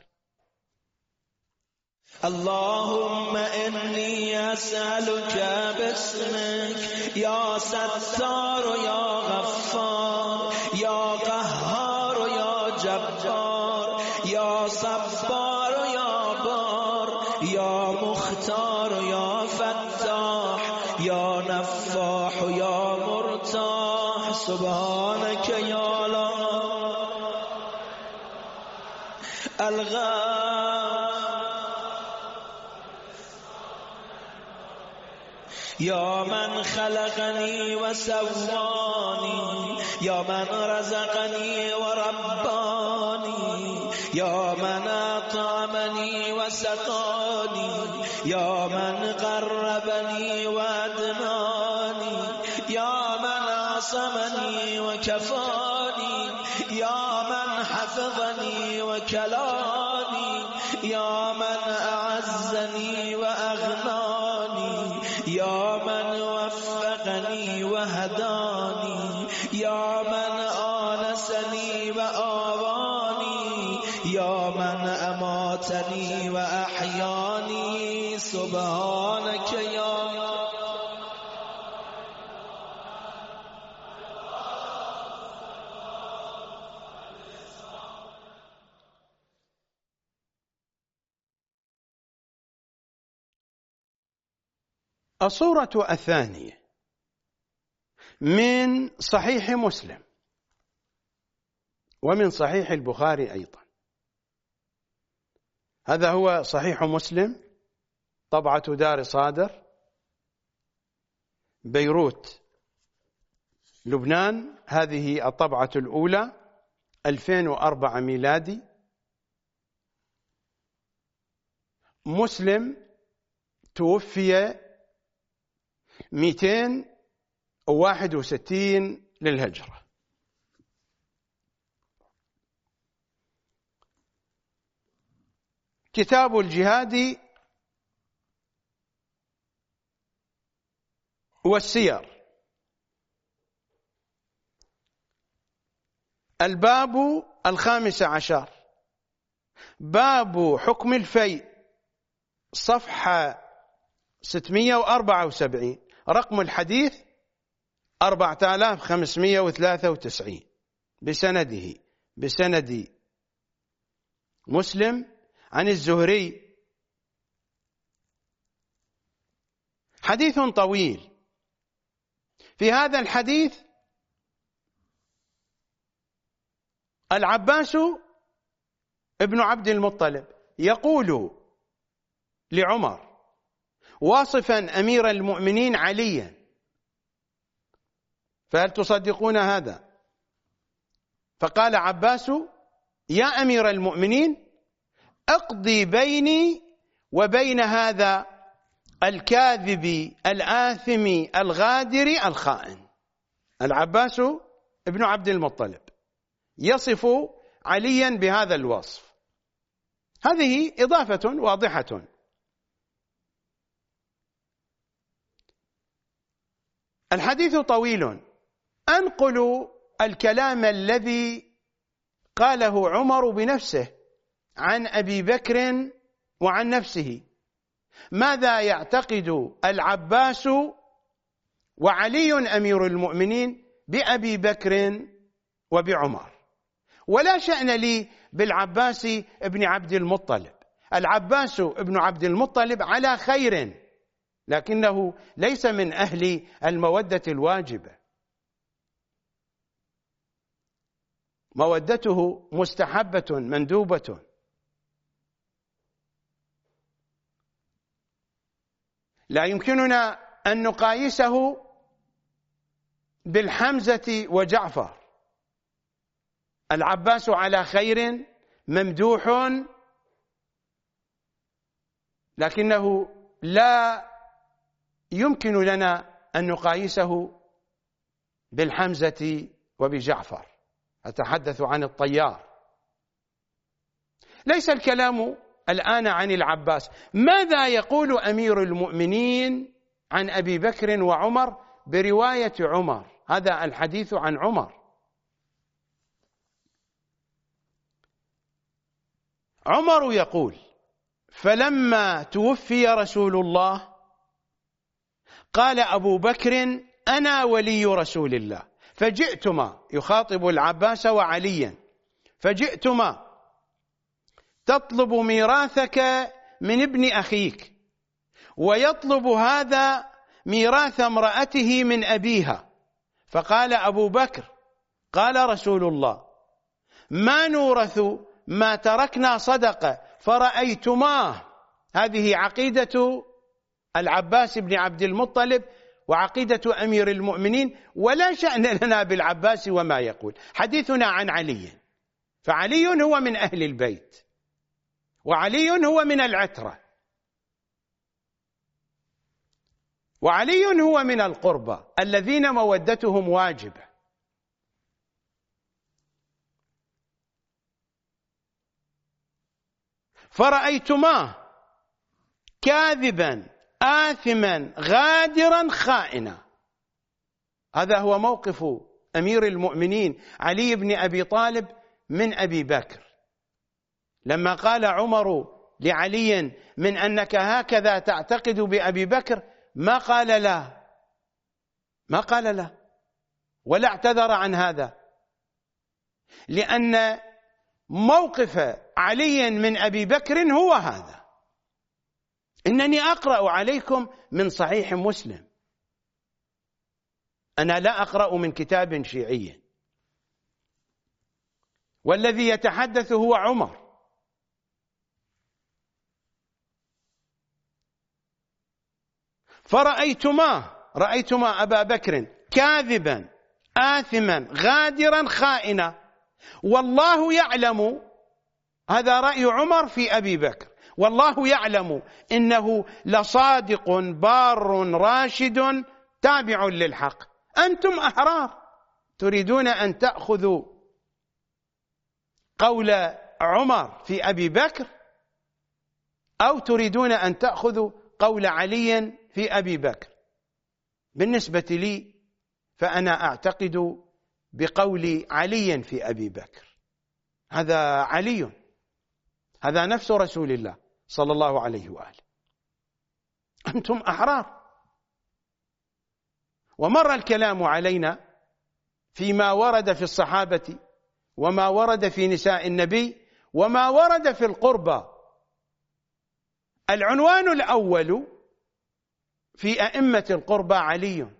اللهم إني أسألك باسمك يا ستار يا غفار يا قهار يا جبار يا صبار يا بار يا مختار يا فتاح يا نفاح يا مرتاح سبحانك يا لا الغار يا من خلقني وسواني يا من رزقني ورباني يا من أطعمني وسقاني يا من قربني وأدناني يا من عصمني وكفاني يا من حفظني وكلاني يا من أعزني وأغناني يا من وفقني وهداني يا من آنسني وآواني يا من أماتني وأحياني سبحانك يا الصورة الثانية من صحيح مسلم ومن صحيح البخاري أيضا. هذا هو صحيح مسلم طبعة دار صادر بيروت لبنان، هذه الطبعة الأولى ألفين وأربعة ميلادي. مسلم توفي مئتين وواحد وستين للهجرة. كتاب الجهاد والسير، الباب الخامس عشر، باب حكم الفيء، صفحة ستمئة وأربعة وسبعين، رقم الحديث أربعة آلاف وخمسمئة وثلاثة وتسعين، بسنده بسند مسلم عن الزهري. حديث طويل. في هذا الحديث العباس ابن عبد المطلب يقول لعمر واصفا أمير المؤمنين عليا، فهل تصدقون هذا؟ فقال عباس: يا أمير المؤمنين، اقضي بيني وبين هذا الكاذب الآثم الغادر الخائن. العباس ابن عبد المطلب يصف عليا بهذا الوصف. هذه إضافة واضحة. الحديث طويل، أنقل الكلام الذي قاله عمر بنفسه عن أبي بكر وعن نفسه. ماذا يعتقد العباس وعلي أمير المؤمنين بأبي بكر وبعمر، ولا شأن لي بالعباس ابن عبد المطلب. العباس ابن عبد المطلب على خير، لكنه ليس من أهل المودة الواجبة، مودته مستحبة مندوبة. لا يمكننا أن نقايسه بالحمزة وجعفر. العباس على خير ممدوح، لكنه لا يمكن لنا أن نقايسه بالحمزة وبجعفر. أتحدث عن الطيار. ليس الكلام الآن عن العباس. ماذا يقول أمير المؤمنين عن أبي بكر وعمر برواية عمر؟ هذا الحديث عن عمر. عمر يقول: فلما توفي رسول الله قال أبو بكر: أنا ولي رسول الله، فجئتما، يخاطب العباس وعليا، فجئتما تطلب ميراثك من ابن أخيك، ويطلب هذا ميراث امرأته من أبيها. فقال أبو بكر: قال رسول الله: ما نورث ما تركنا صدقة، فرأيتماه. هذه عقيدة العباس بن عبد المطلب وعقيدة أمير المؤمنين، ولا شأن لنا بالعباس وما يقول. حديثنا عن علي، فعلي هو من أهل البيت، وعلي هو من العترة، وعلي هو من القربى الذين مودتهم واجبة. فرأيتماه كاذبا آثما غادرا خائنا. هذا هو موقف أمير المؤمنين علي بن أبي طالب من أبي بكر. لما قال عمر لعلي: من أنك هكذا تعتقد بأبي بكر، ما قال لا، ما قال لا ولا اعتذر عن هذا، لأن موقف علي من أبي بكر هو هذا. إنني أقرأ عليكم من صحيح مسلم، أنا لا أقرأ من كتاب شيعي، والذي يتحدث هو عمر. فرأيتما رأيتما أبا بكر كاذبا آثما غادرا خائنا، والله يعلم، هذا رأي عمر في أبي بكر، والله يعلم إنه لصادق بار راشد تابع للحق. أنتم أحرار، تريدون أن تأخذوا قول عمر في أبي بكر، أو تريدون أن تأخذوا قول علي في أبي بكر. بالنسبة لي فأنا أعتقد بقول علي في أبي بكر. هذا علي، هذا نفس رسول الله صلى الله عليه وآله. أنتم أحرار. ومر الكلام علينا فيما ورد في الصحابة، وما ورد في نساء النبي، وما ورد في القربى. العنوان الأول في أئمة القربى علي،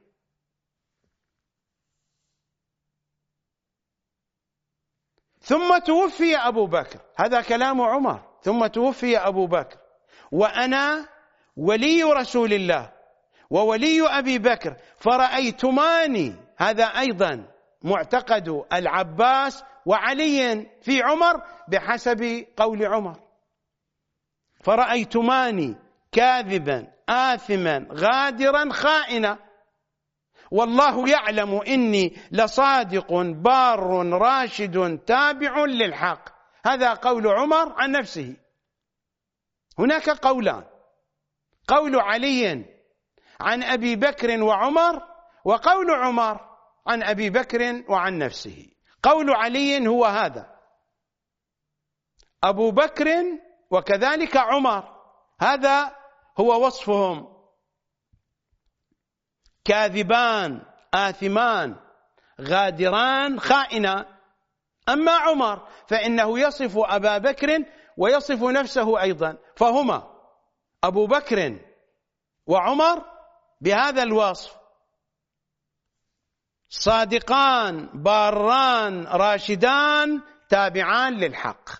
ثم توفي أبو بكر، هذا كلام عمر، ثم توفي أبو بكر، وأنا ولي رسول الله وولي أبي بكر، فرأيتماني، هذا أيضا معتقد العباس وعلي في عمر بحسب قول عمر. فرأيتماني كاذبا آثما غادرا خائنا، والله يعلم إني لصادق بار راشد تابع للحق. هذا قول عمر عن نفسه. هناك قولان: قول علي عن أبي بكر وعمر، وقول عمر عن أبي بكر وعن نفسه. قول علي هو هذا: أبو بكر وكذلك عمر، هذا هو وصفهم، كاذبان آثمان غادران خائنان. أما عمر فإنه يصف أبا بكر ويصف نفسه أيضا، فهما أبو بكر وعمر بهذا الوصف: صادقان باران راشدان تابعان للحق.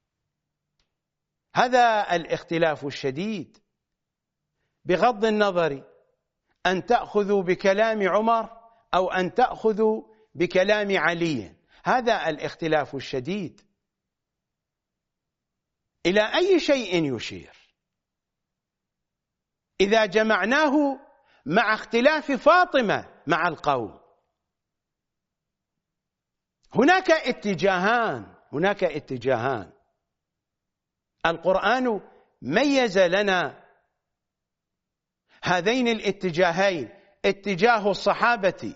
هذا الاختلاف الشديد، بغض النظر أن تأخذوا بكلام عمر أو أن تأخذوا بكلام علي، هذا الاختلاف الشديد إلى أي شيء يشير؟ إذا جمعناه مع اختلاف فاطمة مع القوم، هناك اتجاهان هناك اتجاهان القرآن ميز لنا هذين الاتجاهين: اتجاه الصحابة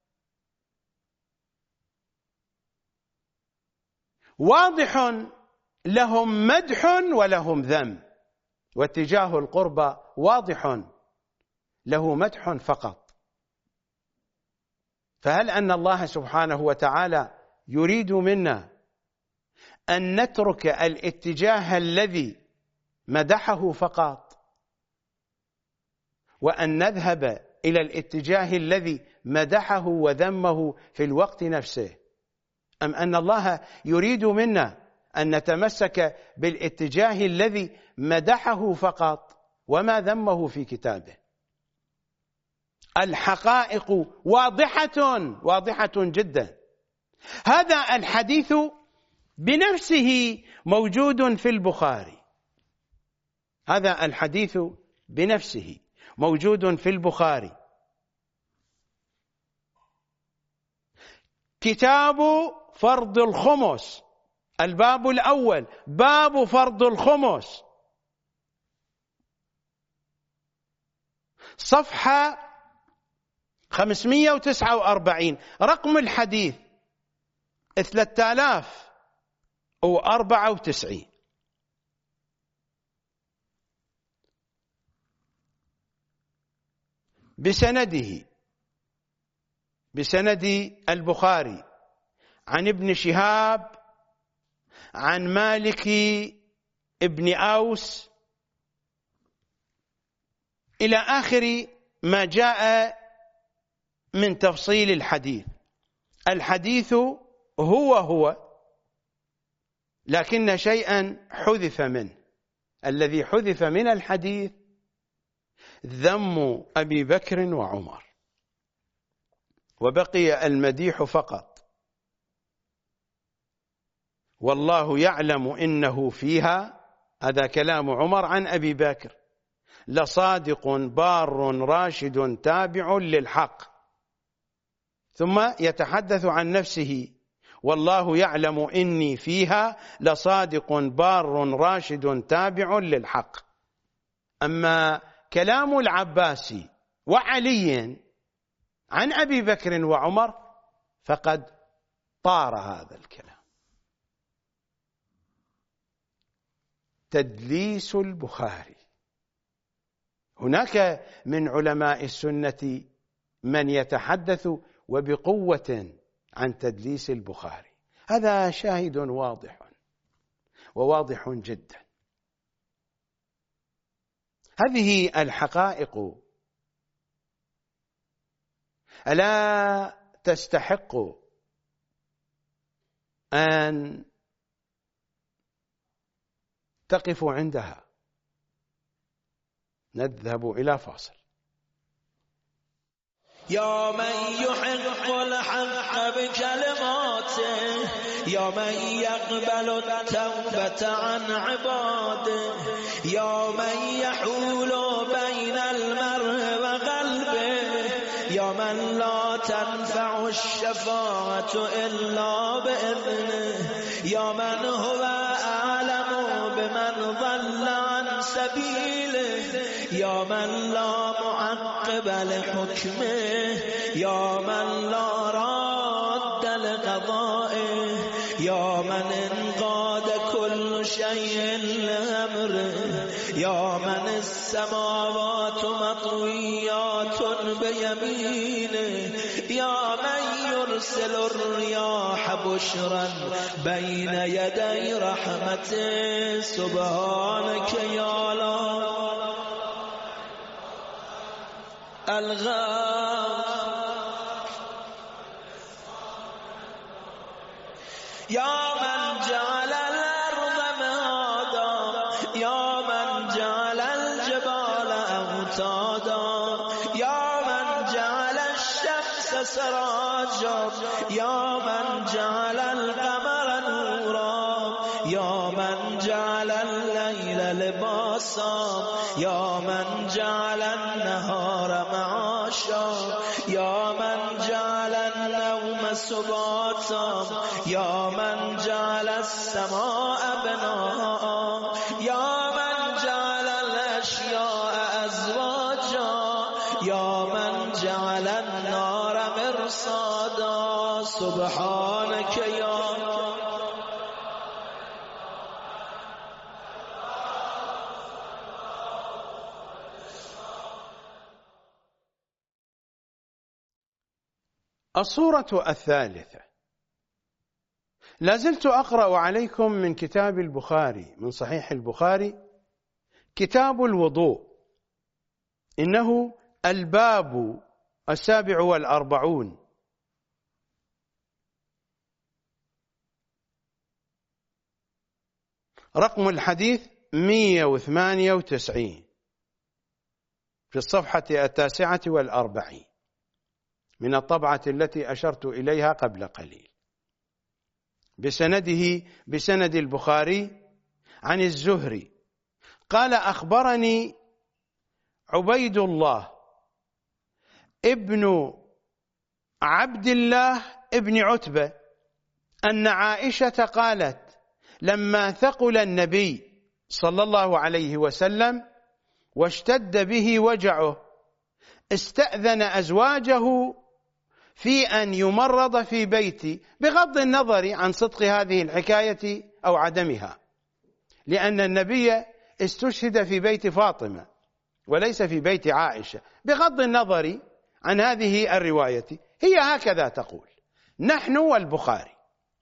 واضح لهم مدح ولهم ذم، واتجاه القربى واضح له مدح فقط. فهل أن الله سبحانه وتعالى يريد منا أن نترك الاتجاه الذي مدحه فقط وأن نذهب إلى الاتجاه الذي مدحه وذمه في الوقت نفسه، أم أن الله يريد منا أن نتمسك بالاتجاه الذي مدحه فقط وما ذمه في كتابه؟ الحقائق واضحة واضحة جدا. هذا الحديث بنفسه موجود في البخاري، هذا الحديث بنفسه موجود في البخاري، كتاب فرض الخمس، الباب الأول باب فرض الخمس، صفحة خمسمئة وتسعة وأربعين، رقم الحديث ثلاثة آلاف وأربعة وتسعين. بسنده بسند البخاري عن ابن شهاب عن مالك ابن أوس إلى آخر ما جاء من تفصيل الحديث. الحديث هو هو لكن شيئا حذف منه. الذي حذف من الحديث ذم أبي بكر وعمر، وبقي المديح فقط. والله يعلم إنه فيها، هذا كلام عمر عن أبي بكر، لصادق بار راشد تابع للحق. ثم يتحدث عن نفسه: والله يعلم إني فيها لصادق بار راشد تابع للحق. أما كلام العباس وعلي عن أبي بكر وعمر فقد طار هذا الكلام. تدليس البخاري. هناك من علماء السنة من يتحدث وبقوة عن تدليس البخاري، هذا شاهد واضح وواضح جدا. هذه الحقائق ألا تستحق أن تقف عندها؟ نذهب إلى فاصل. يا من يحق الحق بكلماته، يا من يقبل التوبة عن عباده، يا من يحول بين المرء وقلبه، يا من لا تنفع الشفاعة إلا بإذنه، يا من هو أعلم بمن ضل عن سبيله، يا من لا معقب لحكمه، يا من لا راد لقضائه، يا من انقاد كل شيء لأمره يا من السماوات مطويات بيمينه يا من يرسل الرياح بشرا بين يدي رحمته سبحانك يا الله الغاف يا من جعل الأرض مهادا يا من جعل الجبال أوتادا يا من جعل الشمس سراجا يا من جعل القمر نورا يا من جعل الليل لباسا يا من جعل النهار معاشا يا من جعل النوم سباتا يا من جعل السماء بناء يا من جعل الأشياء أزواجا يا من جعل النار مرصادا سبحانك يا الصورة الثالثة. لازلت أقرأ عليكم من كتاب البخاري، من صحيح البخاري، كتاب الوضوء، إنه الباب السابع والأربعون، رقم الحديث مئة وثمانية وتسعين في الصفحة التاسعة والأربعين من الطبعة التي أشرت إليها قبل قليل، بسنده بسند البخاري عن الزهري قال: أخبرني عبيد الله ابن عبد الله ابن عتبة أن عائشة قالت: لما ثقل النبي صلى الله عليه وسلم واشتد به وجعه استأذن أزواجه في أن يمرض في بيتي، بغض النظر عن صدق هذه الحكاية أو عدمها، لأن النبي استشهد في بيت فاطمة وليس في بيت عائشة، بغض النظر عن هذه الرواية، هي هكذا تقول، نحن والبخاري.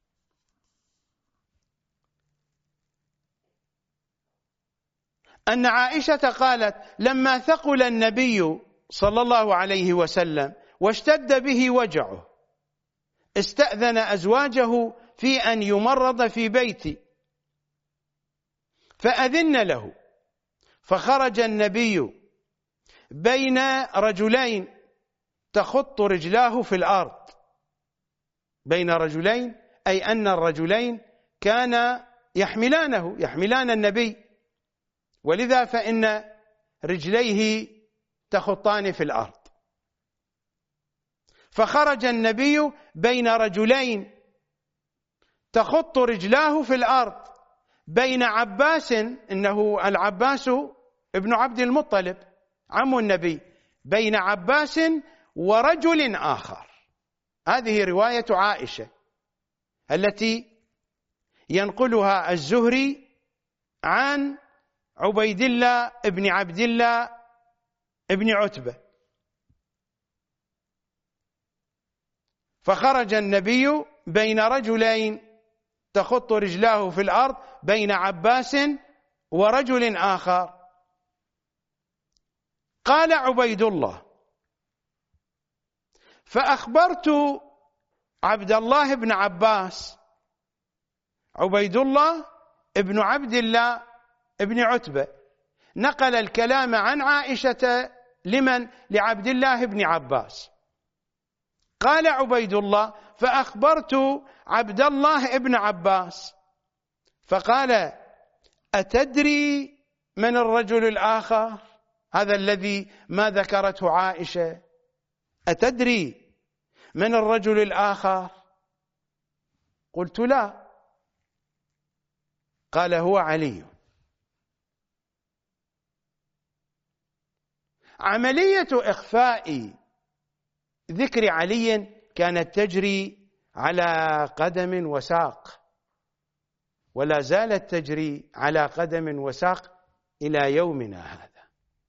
أن عائشة قالت: لما ثقل النبي صلى الله عليه وسلم واشتد به وجعه استأذن أزواجه في أن يمرض في بيتي، فأذن له، فخرج النبي بين رجلين تخط رجلاه في الأرض، بين رجلين أي أن الرجلين كان يحملانه يحملان النبي، ولذا فإن رجليه تخطان في الأرض. فخرج النبي بين رجلين تخط رجلاه في الأرض، بين عباس، إنه العباس ابن عبد المطلب عم النبي، بين عباس ورجل آخر. هذه رواية عائشة التي ينقلها الزهري عن عبيد الله ابن عبد الله ابن عتبة. فخرج النبي بين رجلين تخط رجلاه في الأرض، بين عباس ورجل آخر. قال عبيد الله: فأخبرت عبد الله بن عباس، عبيد الله ابن عبد الله ابن عتبة نقل الكلام عن عائشة لمن؟ لعبد الله بن عباس. قال عبيد الله: فأخبرت عبد الله ابن عباس، فقال: أتدري من الرجل الآخر؟ هذا الذي ما ذكرته عائشة، أتدري من الرجل الآخر؟ قلت: لا. قال: هو علي. عملية إخفاء ذكر علي كانت تجري على قدم وساق، ولا زالت تجري على قدم وساق إلى يومنا هذا.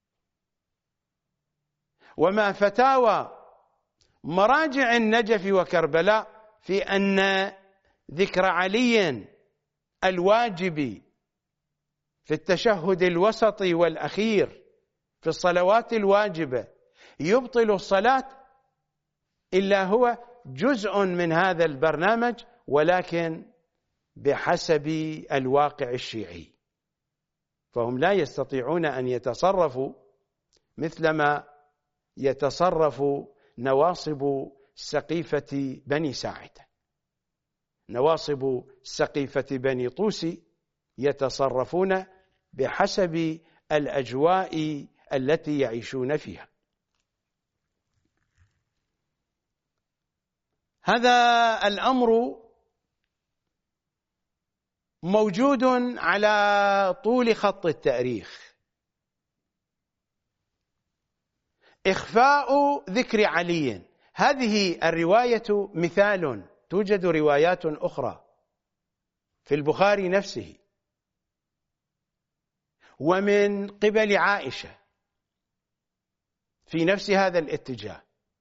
وما فتاوى مراجع النجف وكربلاء في أن ذكر علي الواجب في التشهد الوسطي والأخير في الصلوات الواجبة يبطل الصلاة، إلا هو جزء من هذا البرنامج، ولكن بحسب الواقع الشيعي، فهم لا يستطيعون أن يتصرفوا مثلما يتصرف نواصب سقيفة بني ساعدة. نواصب سقيفة بني طوسي يتصرفون بحسب الأجواء التي يعيشون فيها. هذا الأمر موجود على طول خط التاريخ. إخفاء ذكر علي، هذه الرواية مثال، توجد روايات أخرى في البخاري نفسه ومن قبل عائشة في نفس هذا الاتجاه.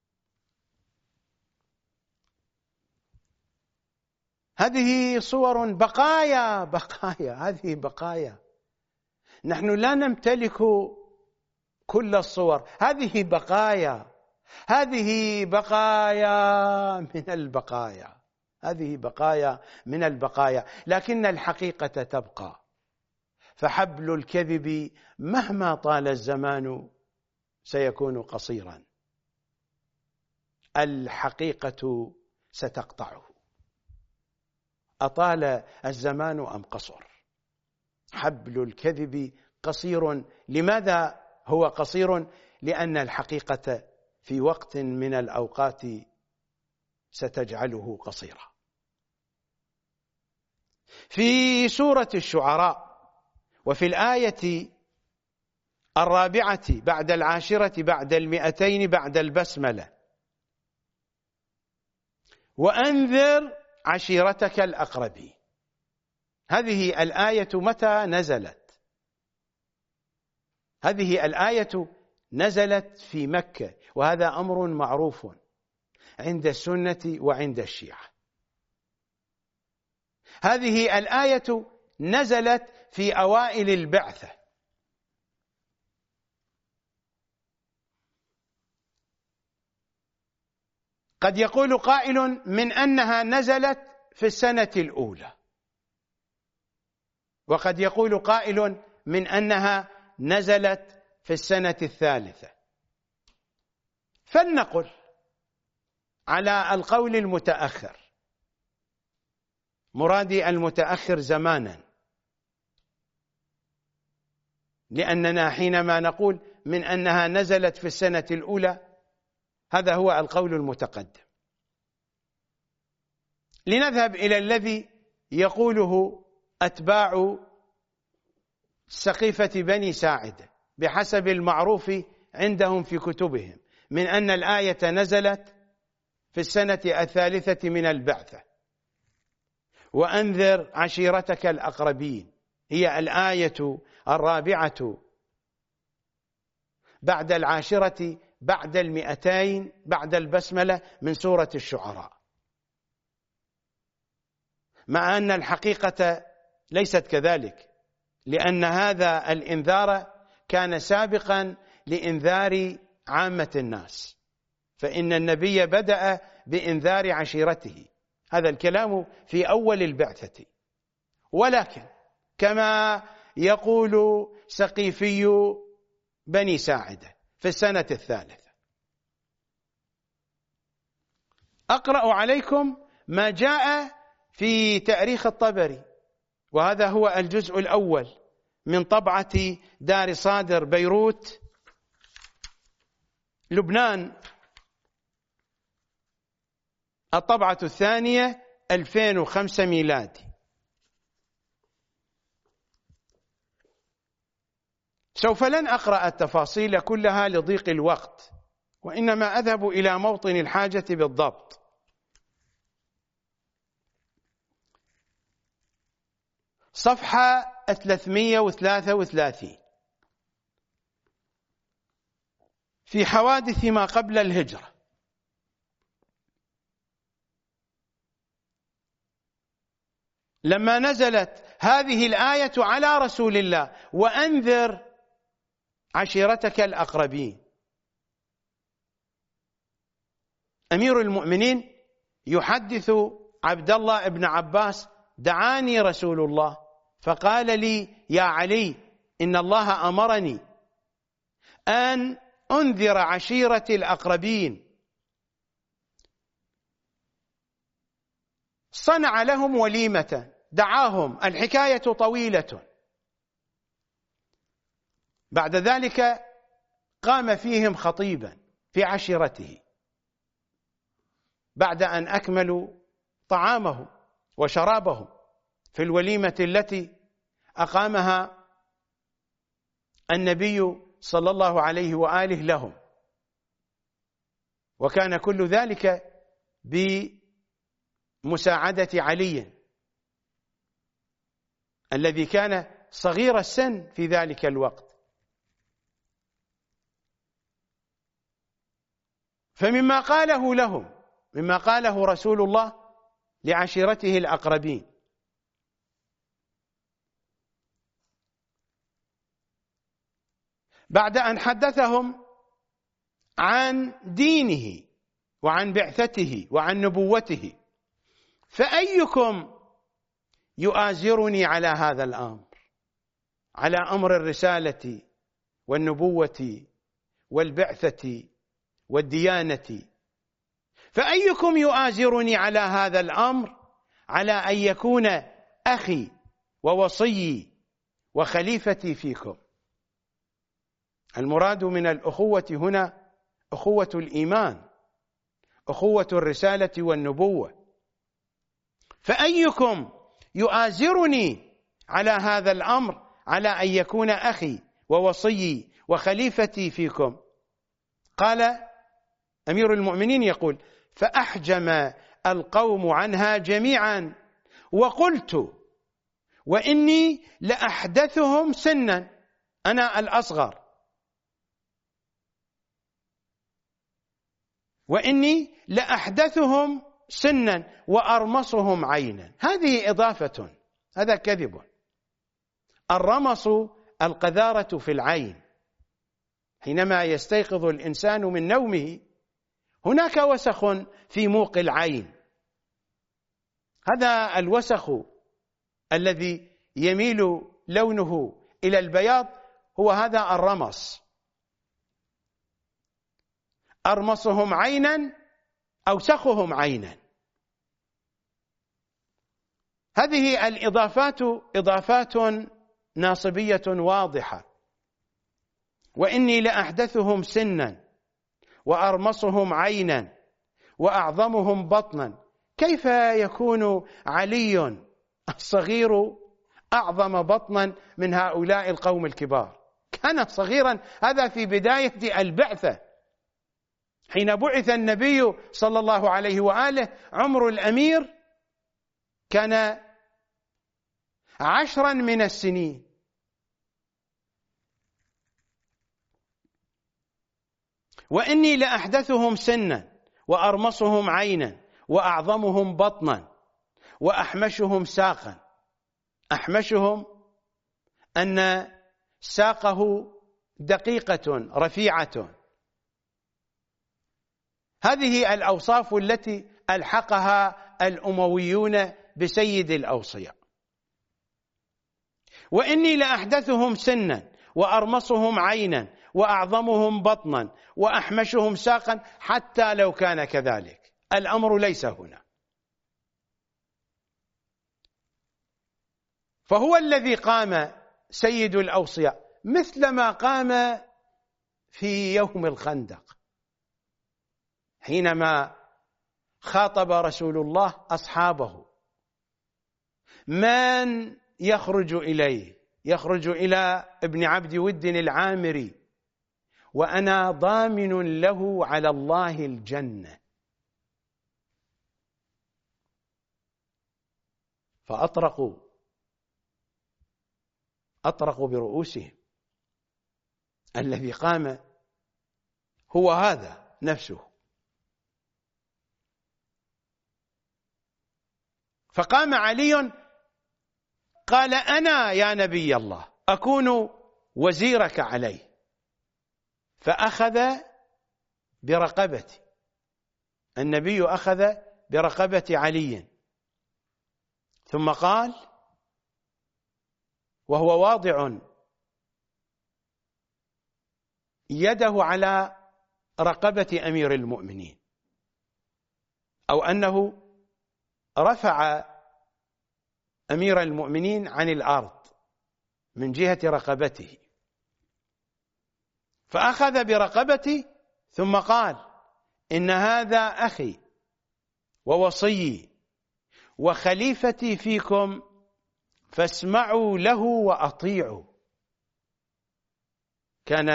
هذه صور بقايا بقايا هذه بقايا، نحن لا نمتلك كل الصور، هذه بقايا، هذه بقايا من البقايا، هذه بقايا من البقايا، لكن الحقيقة تبقى. فحبل الكذب مهما طال الزمان سيكون قصيرا، الحقيقة ستقطعه، أطال الزمان أم قصر. حبل الكذب قصير. لماذا هو قصير؟ لأن الحقيقة في وقت من الأوقات ستجعله قصيرا. في سورة الشعراء وفي الآية الرابعة بعد العاشرة بعد المئتين بعد البسملة: وأنذر عشيرتك الأقربين. هذه الآية متى نزلت؟ هذه الآية نزلت في مكة، وهذا أمر معروف عند السنة وعند الشيعة. هذه الآية نزلت في أوائل البعثة، قد يقول قائل من أنها نزلت في السنة الأولى، وقد يقول قائل من أنها نزلت في السنة الثالثة. فلنقل على القول المتأخر، مرادي المتأخر زمانا، لأننا حينما نقول من أنها نزلت في السنة الأولى هذا هو القول المتقدم. لنذهب إلى الذي يقوله أتباع سقيفة بني ساعدة بحسب المعروف عندهم في كتبهم من أن الآية نزلت في السنة الثالثة من البعثة. وأنذر عشيرتك الأقربين هي الآية الرابعة بعد العاشرة بعد المئتين بعد البسملة من سورة الشعراء، مع أن الحقيقة ليست كذلك، لأن هذا الإنذار كان سابقا لإنذار عامة الناس، فإن النبي بدأ بإنذار عشيرته، هذا الكلام في أول البعثة. ولكن كما يقول سقيفي بني ساعدة في السنة الثالثة. أقرأ عليكم ما جاء في تاريخ الطبري، وهذا هو الجزء الأول من طبعة دار صادر بيروت لبنان، الطبعة الثانية ألفين وخمسة ميلادي. سوف لن أقرأ التفاصيل كلها لضيق الوقت، وإنما أذهب إلى موطن الحاجة بالضبط. صفحة ثلاثمئة وثلاثة وثلاثين في حوادث ما قبل الهجرة. لما نزلت هذه الآية على رسول الله: وأنذر عشيرتك الأقربين، أمير المؤمنين يحدث عبد الله بن عباس: دعاني رسول الله فقال لي: يا علي، إن الله أمرني أن أنذر عشيرتي الأقربين. صنع لهم وليمة، دعاهم، الحكاية طويلة. بعد ذلك قام فيهم خطيبا في عشيرته بعد أن أكملوا طعامهم وشرابهم في الوليمة التي أقامها النبي صلى الله عليه وآله لهم، وكان كل ذلك بمساعدة علي الذي كان صغير السن في ذلك الوقت. فمما قاله لهم، مما قاله رسول الله لعشيرته الأقربين: بعد أن حدثهم عن دينه وعن بعثته وعن نبوته: فأيكم يؤازرني على هذا الأمر، على أمر الرسالة والنبوة والبعثة والديانة؟ فأيكم يؤازرني على هذا الأمر، على أن يكون أخي ووصيي وخليفتي فيكم؟ المراد من الأخوة هنا أخوة الإيمان، أخوة الرسالة والنبوة. فأيكم يؤازرني على هذا الأمر، على أن يكون أخي ووصيي وخليفتي فيكم؟ قال أمير المؤمنين يقول: فأحجم القوم عنها جميعا، وقلت: وإني لأحدثهم سنا، أنا الأصغر، وإني لأحدثهم سنا وأرمصهم عينا. هذه إضافة، هذا كذب. الرمص القذارة في العين، حينما يستيقظ الإنسان من نومه هناك وسخ في موق العين، هذا الوسخ الذي يميل لونه إلى البياض هو هذا الرمص. أرمصهم عينا، أوسخهم عينا. هذه الإضافات إضافات ناصبية واضحة. وإني لأحدثهم سنا وأرمصهم عينا وأعظمهم بطنا. كيف يكون علي الصغير أعظم بطنا من هؤلاء القوم الكبار؟ كان صغيرا، هذا في بداية البعثة، حين بعث النبي صلى الله عليه وآله عمر الأمير كان عشرا من السنين. وإني لأحدثهم سنا وأرمصهم عينا وأعظمهم بطنا وأحمشهم ساقا. أحمشهم أن ساقه دقيقة رفيعة. هذه الأوصاف التي ألحقها الأمويون بسيد الأوصياء. وإني لأحدثهم سنا وأرمصهم عينا وأعظمهم بطنا وأحمشهم ساقا، حتى لو كان كذلك الأمر ليس هنا. فهو الذي قام سيد الأوصياء مثلما قام في يوم الخندق، حينما خاطب رسول الله أصحابه: من يخرج إليه؟ يخرج إلى ابن عبد ود العامري، وأنا ضامن له على الله الجنة. فأطرقوا أطرقوا برؤوسهم. الذي قام هو هذا نفسه. فقام علي قال: أنا يا نبي الله أكون وزيرك عليه. فأخذ برقبتي، النبي أخذ برقبة علي، ثم قال وهو واضع يده على رقبة أمير المؤمنين، أو أنه رفع أمير المؤمنين عن الأرض من جهة رقبته، فأخذ برقبتي ثم قال: إن هذا أخي ووصيي وخليفتي فيكم، فاسمعوا له وأطيعوا. كان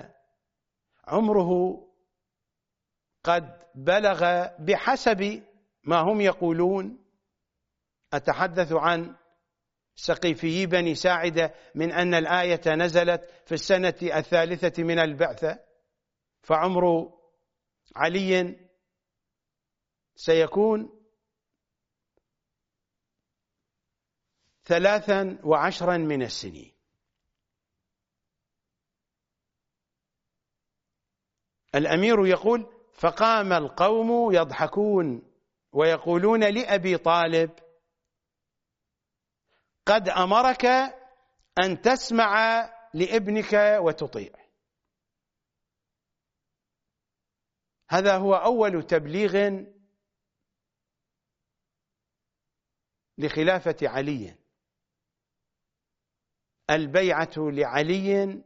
عمره قد بلغ بحسب ما هم يقولون، أتحدث عن سقيفي بني ساعدة، من أن الآية نزلت في السنة الثالثة من البعثة، فعمر علي سيكون ثلاثا وعشرا من السنين. الأمير يقول: فقام القوم يضحكون ويقولون لأبي طالب: قد أمرك أن تسمع لابنك وتطيع. هذا هو أول تبليغ لخلافة علي، البيعة لعلي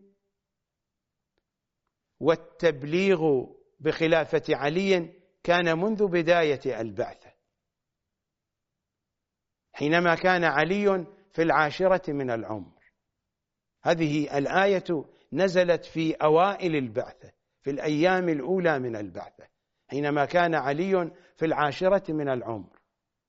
والتبليغ بخلافة علي كان منذ بداية البعثة، حينما كان علي في العاشرة من العمر. هذه الآية نزلت في أوائل البعثة، في الأيام الأولى من البعثة، حينما كان علي في العاشرة من العمر،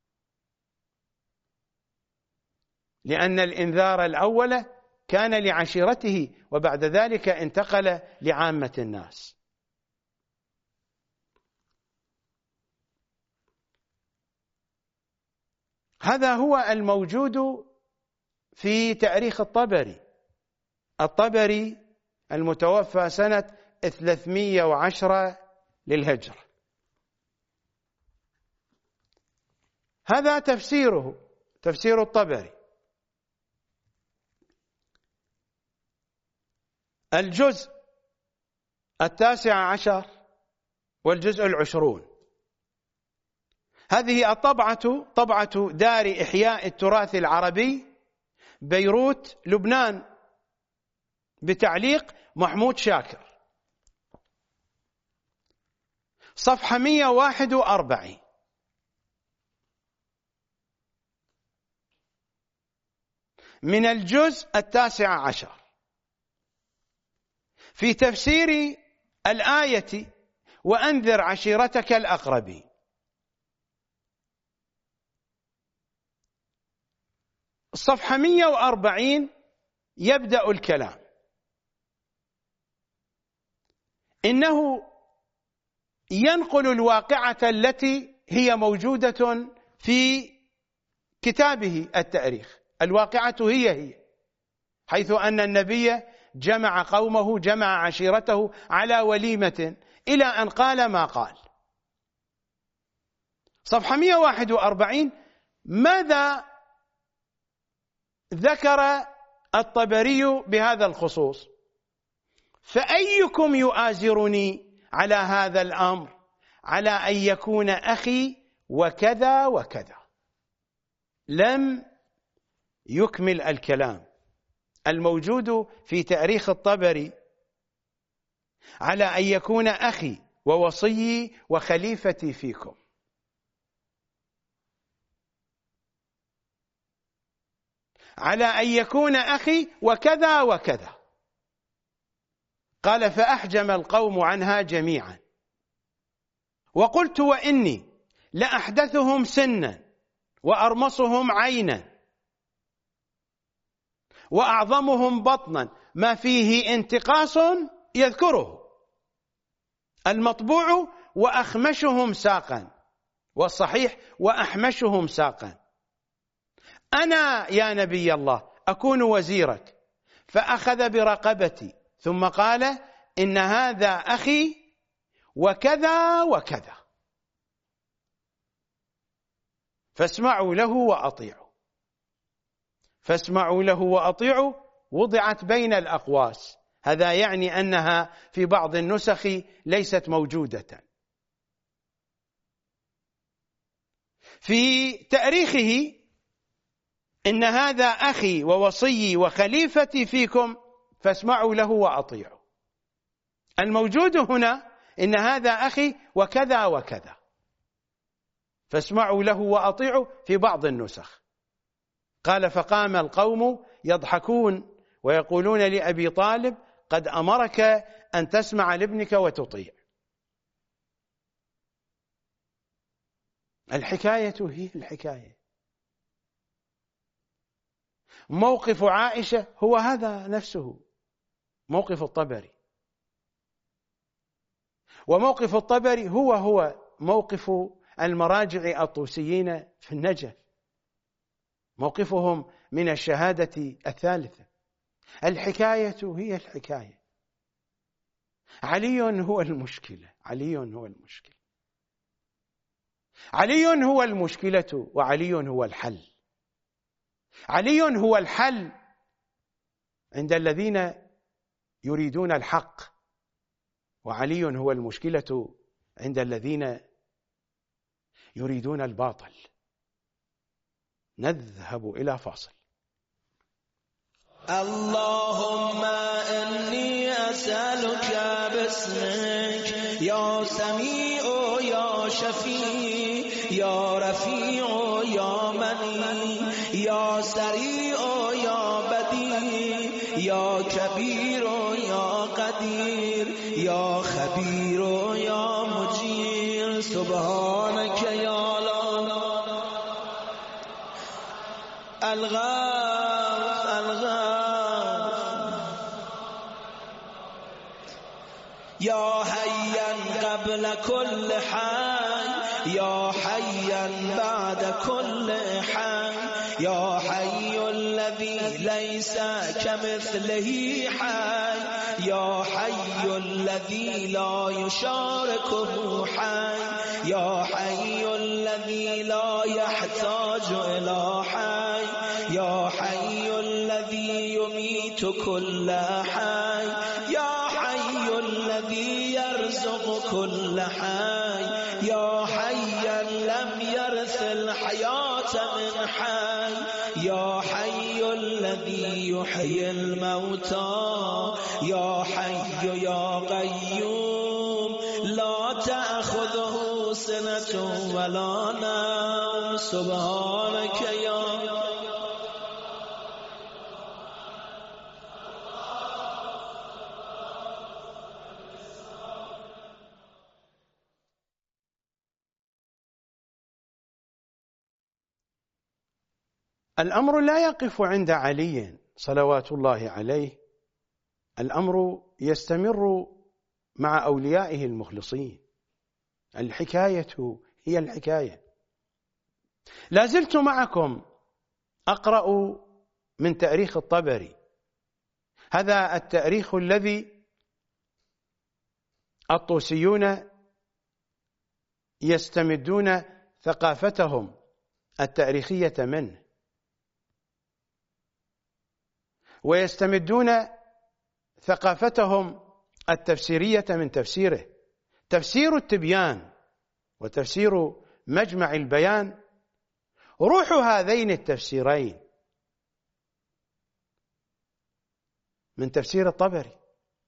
لأن الإنذار الأول كان لعشيرته، وبعد ذلك انتقل لعامة الناس. هذا هو الموجود في تاريخ الطبري. الطبري المتوفى سنة ثلاثمئة وعشرة للهجرة، هذا تفسيره، تفسير الطبري. الجزء التاسع عشر والجزء العشرون. هذه الطبعة طبعة دار إحياء التراث العربي، بيروت، لبنان، بتعليق محمود شاكر، صفحة مئة وواحد وأربعين. من الجزء التاسع عشر في تفسير الآية: وأنذر عشيرتك الأقربين. الصفحة مئة وأربعين يبدأ الكلام: إنه ينقل الواقعة التي هي موجودة في كتابه التاريخ. الواقعة هي هي، حيث أن النبي جمع قومه، جمع عشيرته على وليمة، إلى أن قال ما قال. صفحة مئة وواحد وأربعين: ماذا ذكر الطبري بهذا الخصوص؟ فأيكم يؤازرني على هذا الأمر على أن يكون أخي وكذا وكذا. لم يكمل الكلام الموجود في تاريخ الطبري على أن يكون أخي ووصيي وخليفتي فيكم. على أن يكون أخي وكذا وكذا. قال: فأحجم القوم عنها جميعا، وقلت: وإني لأحدثهم سنا وأرمصهم عينا، وأعظمهم بطنا ما فيه انتقاص يذكره المطبوع، وأخمشهم ساقا، والصحيح وأحمشهم ساقا. أنا يا نبي الله أكون وزيرك، فأخذ برقبتي ثم قال إن هذا أخي وكذا وكذا، فاسمعوا له وأطيعوا. فاسمعوا له وأطيعوا وضعت بين الأقواس، هذا يعني أنها في بعض النسخ ليست موجودة. في تاريخه إن هذا أخي ووصيي وخليفتي فيكم فاسمعوا له وأطيعوا. الموجود هنا إن هذا أخي وكذا وكذا، فاسمعوا له وأطيعوا في بعض النسخ. قال فقام القوم يضحكون ويقولون لأبي طالب قد أمرك أن تسمع لابنك وتطيع. الحكاية هي الحكاية. موقف عائشة هو هذا نفسه موقف الطبري، وموقف الطبري هو هو موقف المراجع الطوسيين في النجف، موقفهم من الشهادة الثالثة. الحكاية هي الحكاية. علي هو المشكلة، علي هو المشكلة، علي هو المشكلة، وعلي هو الحل. علي هو الحل عند الذين يريدون الحق، وعلي هو المشكلة عند الذين يريدون الباطل. نذهب إلى فاصل. اللهم إني أسألك باسمك يا سميع يا شفيع يا رفيع يا مني يا سريع يا بديع يا كبير يا قدير يا خبير يا مجير سبحانك يا لا الغاث الغاث يا حيا قبل كل حي يا حيا بعد كل حي يا حي الذي ليس كمثله حي يا حي الذي لا يشاركه حي يا حي الذي لا يحتاج إلى حي يا حي الذي يميت كل حي يا حي الذي يرزق كل حي يا حيا لم يرث الحياة من حي يا حي الذي يحيي الموتى يا حي يا قيوم لا تأخذه سنة ولا نوم سبحانك يا الأمر لا يقف عند علي صلوات الله عليه، الأمر يستمر مع أوليائه المخلصين. الحكاية هي الحكاية. لا زلت معكم أقرأ من تاريخ الطبري، هذا التاريخ الذي الطوسيون يستمدون ثقافتهم التاريخية منه، ويستمدون ثقافتهم التفسيرية من تفسيره. تفسير التبيان وتفسير مجمع البيان روح هذين التفسيرين من تفسير الطبري.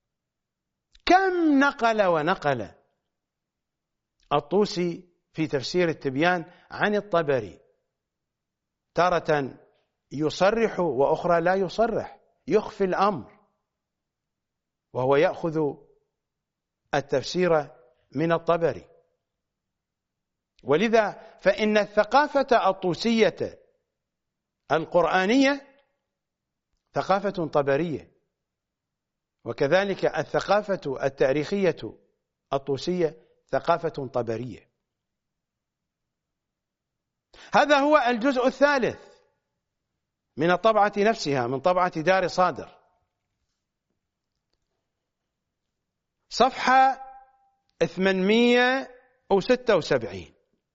كم نقل ونقل الطوسي في تفسير التبيان عن الطبري، تارة يصرح وأخرى لا يصرح، يخفي الأمر، وهو يأخذ التفسير من الطبري. ولذا فإن الثقافة الطوسية القرآنية ثقافة طبرية، وكذلك الثقافة التاريخية الطوسية ثقافة طبرية. هذا هو الجزء الثالث من الطبعة نفسها، من طبعة دار صادر، صفحة ثمانمئة وستة وسبعين.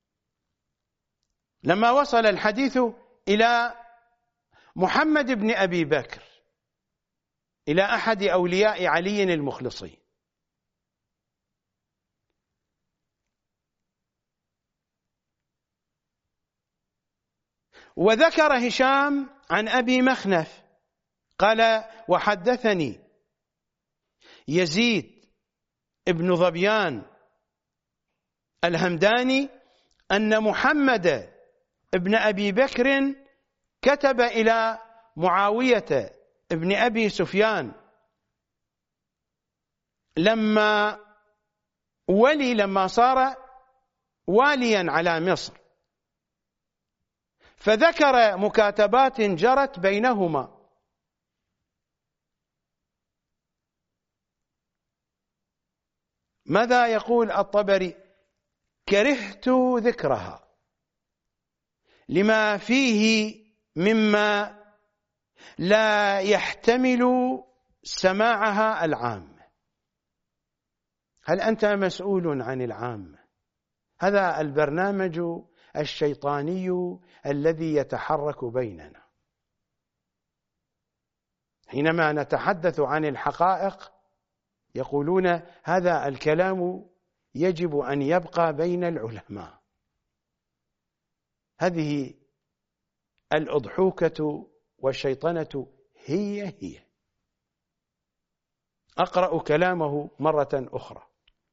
لما وصل الحديث إلى محمد بن أبي بكر، إلى أحد أولياء علي المخلصين، وذكر هشام عن أبي مخنف قال: وحدثني يزيد ابن ظبيان الهمداني أن محمد ابن أبي بكر كتب إلى معاوية ابن أبي سفيان لما ولي لما صار واليا على مصر، فذكر مكاتبات جرت بينهما. ماذا يقول الطبري؟ كرهت ذكرها لما فيه مما لا يحتمل سماعها العام. هل أنت مسؤول عن العام؟ هذا البرنامج الشيطاني الذي يتحرك بيننا. حينما نتحدث عن الحقائق يقولون هذا الكلام يجب أن يبقى بين العلماء. هذه الأضحوكة والشيطنة هي هي. أقرأ كلامه مرة أخرى: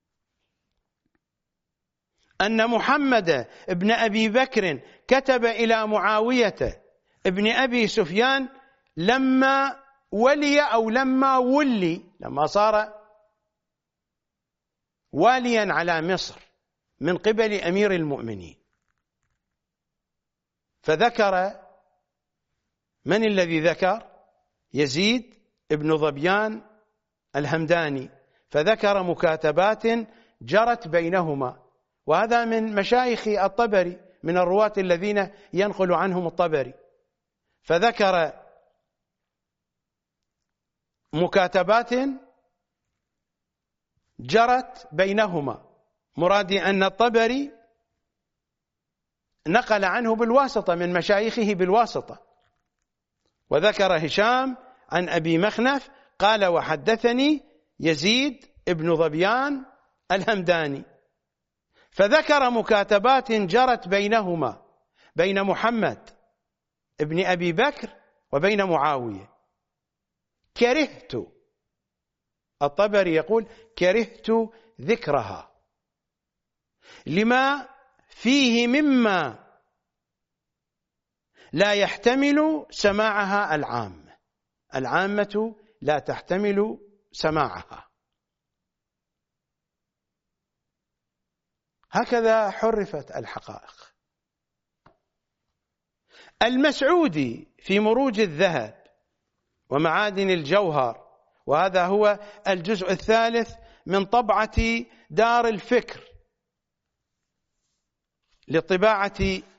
أن محمد بن أبي بكر كتب إلى معاوية ابن أبي سفيان لما ولي أو لما ولي لما صار واليا على مصر من قبل أمير المؤمنين، فذكر من الذي ذكر؟ يزيد ابن ظبيان الهمداني، فذكر مكاتبات جرت بينهما، وهذا من مشايخ الطبري، من الرواة الذين ينقل عنهم الطبري، فذكر مكاتبات جرت بينهما، مرادي أن الطبري نقل عنه بالواسطة، من مشايخه بالواسطة. وذكر هشام عن أبي مخنف قال: وحدثني يزيد ابن ظبيان الهمداني، فذكر مكاتبات جرت بينهما، بين محمد ابن أبي بكر وبين معاوية. كرهت، الطبري يقول: كرهت ذكرها لما فيه مما لا يحتمل سماعها العام. العامة لا تحتمل سماعها. هكذا حرفت الحقائق. المسعودي في مروج الذهب ومعادن الجوهر، وهذا هو الجزء الثالث من طبعة دار الفكر للطباعة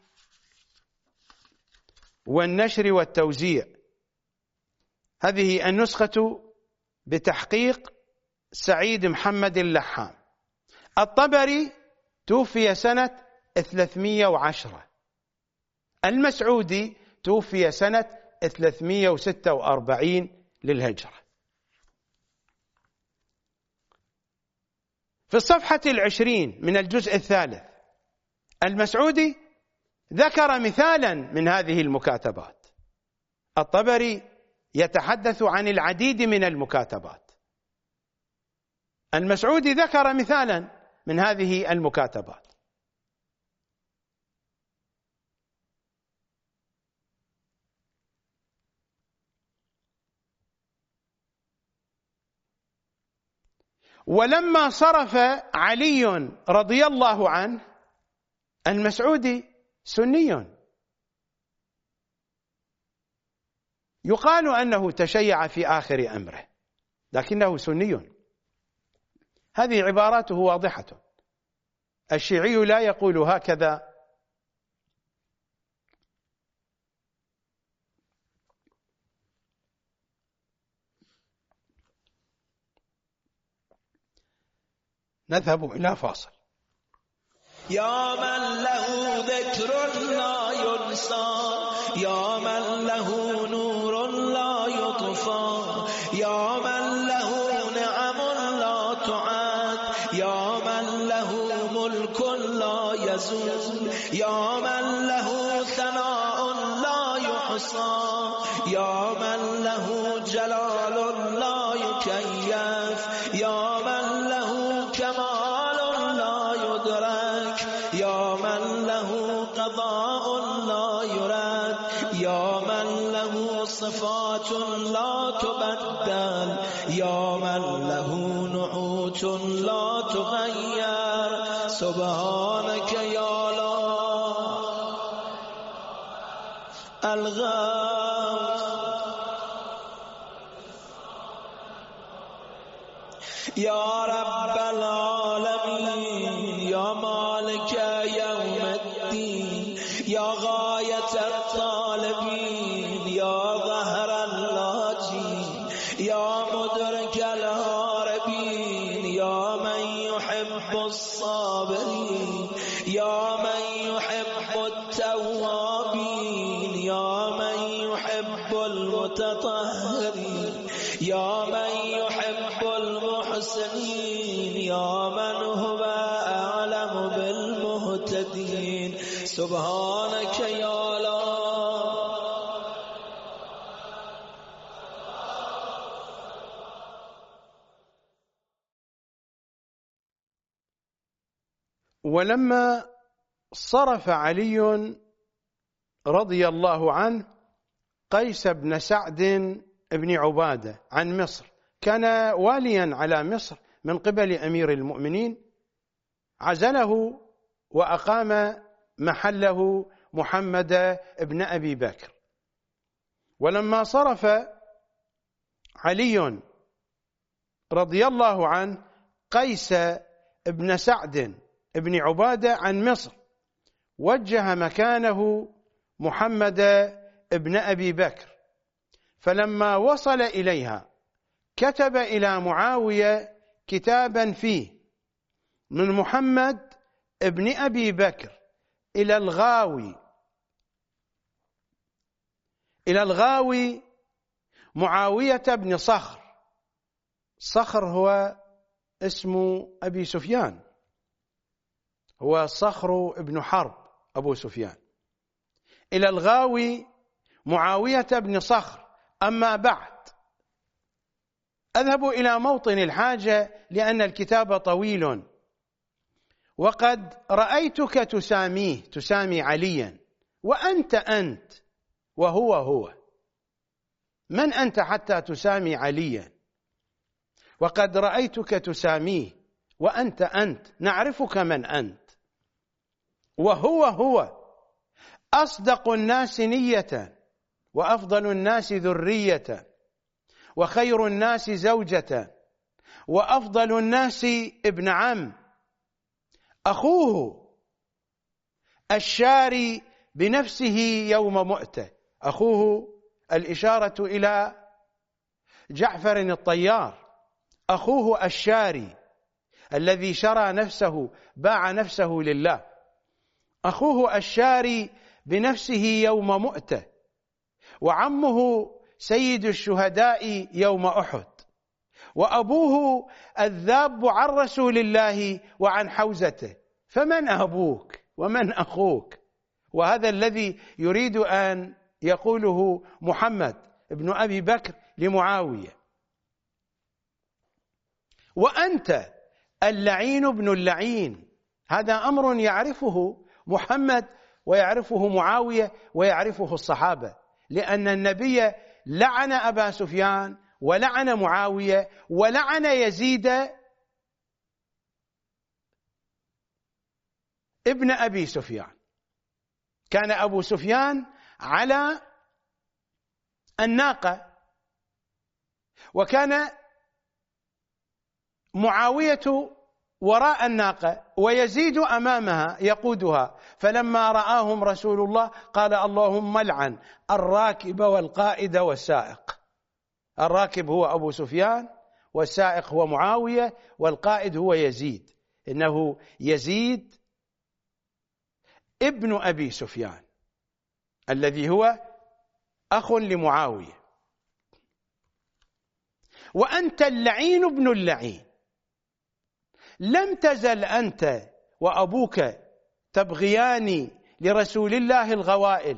والنشر والتوزيع. هذه النسخة بتحقيق سعيد محمد اللحام. الطبري توفي سنة ثلاثمئة وعشرة، المسعودي توفي سنة ثلاثمئة وستة وأربعين للهجرة. في الصفحة العشرين من الجزء الثالث المسعودي ذكر مثالا من هذه المكاتبات. الطبري يتحدث عن العديد من المكاتبات، المسعودي ذكر مثالا من هذه المكاتبات. ولما صرف علي رضي الله عنه، المسعودي سني، يقال أنه تشيع في آخر أمره لكنه سني. هذه عباراته واضحة. الشيعي لا يقول هكذا نذهب إلى فاصل. يا من له ذكر لا ينسى، يا من له نور لا يطفى، يا من له نعم لا تعد، يا من له ملك لا يزول، يا من له ثناء لا يحصى، يا من له جلال لا يكيف، يا من له كمال لا يدرك، يا من له قضاء لا يرد، يا من له صفات لا تبدل، يا من له نعوت لا تغير. سبحانك يا لا الغوث يا رب العالمين، يا مالك يوم الدين، يا غاية الطالبين، يا ظهر اللاجين، يا مدرك الهاربين، يا من يحب الصابرين، يا من يحب التوابين، يا من يحب المتطهرين، يا من يحب المحسنين، يا من هو أعلم بالمهتدين. سبحانك يا لا ولما صرف علي رضي الله عنه قيس بن سعد بن عبادة عن مصر، كان واليا على مصر من قبل أمير المؤمنين، عزله وأقام محله محمد بن أبي بكر. ولما صرف علي رضي الله عنه قيس بن سعد بن عبادة عن مصر، وجه مكانه محمد بن أبي بكر. فلما وصل إليها كتب إلى معاوية كتابا فيه: من محمد بن أبي بكر إلى الغاوي إلى الغاوي معاوية بن صخر. صخر هو اسم أبي سفيان، هو صخر بن حرب أبو سفيان. إلى الغاوي معاوية بن صخر. أما بعد، أذهب إلى موطن الحاجة لأن الكتاب طويل، وقد رأيتك تساميه، تسامي عليا، وأنت أنت وهو هو. من أنت حتى تسامي عليا؟ وقد رأيتك تساميه وأنت أنت، نعرفك من أنت، وهو هو. أصدق الناس نية، وأفضل الناس ذرية، وخير الناس زوجة، وأفضل الناس ابن عم، أخوه الشاري بنفسه يوم مؤتة. أخوه الإشارة إلى جعفر الطيار، أخوه الشاري الذي شرى نفسه، باع نفسه لله. أخوه الشاري بنفسه يوم مؤتة، وعمه سيد الشهداء يوم أحد، وأبوه الذاب عن رسول الله وعن حوزته. فمن أبوك ومن أخوك؟ وهذا الذي يريد أن يقوله محمد بن أبي بكر لمعاوية. وأنت اللعين ابن اللعين. هذا أمر يعرفه محمد ويعرفه معاوية ويعرفه الصحابة، لأن النبي لعن أبا سفيان ولعن معاوية ولعن يزيد ابن أبي سفيان. كان أبو سفيان على الناقة، وكان معاوية وراء الناقة ويزيد أمامها يقودها، فلما رآهم رسول الله قال اللهم لعن الراكب والقائد والسائق. الراكب هو أبو سفيان، والسائق هو معاوية، والقائد هو يزيد، إنه يزيد ابن أبي سفيان الذي هو أخ لمعاوية. وأنت اللعين ابن اللعين، لم تزل أنت وأبوك تبغيان لرسول الله الغوائل،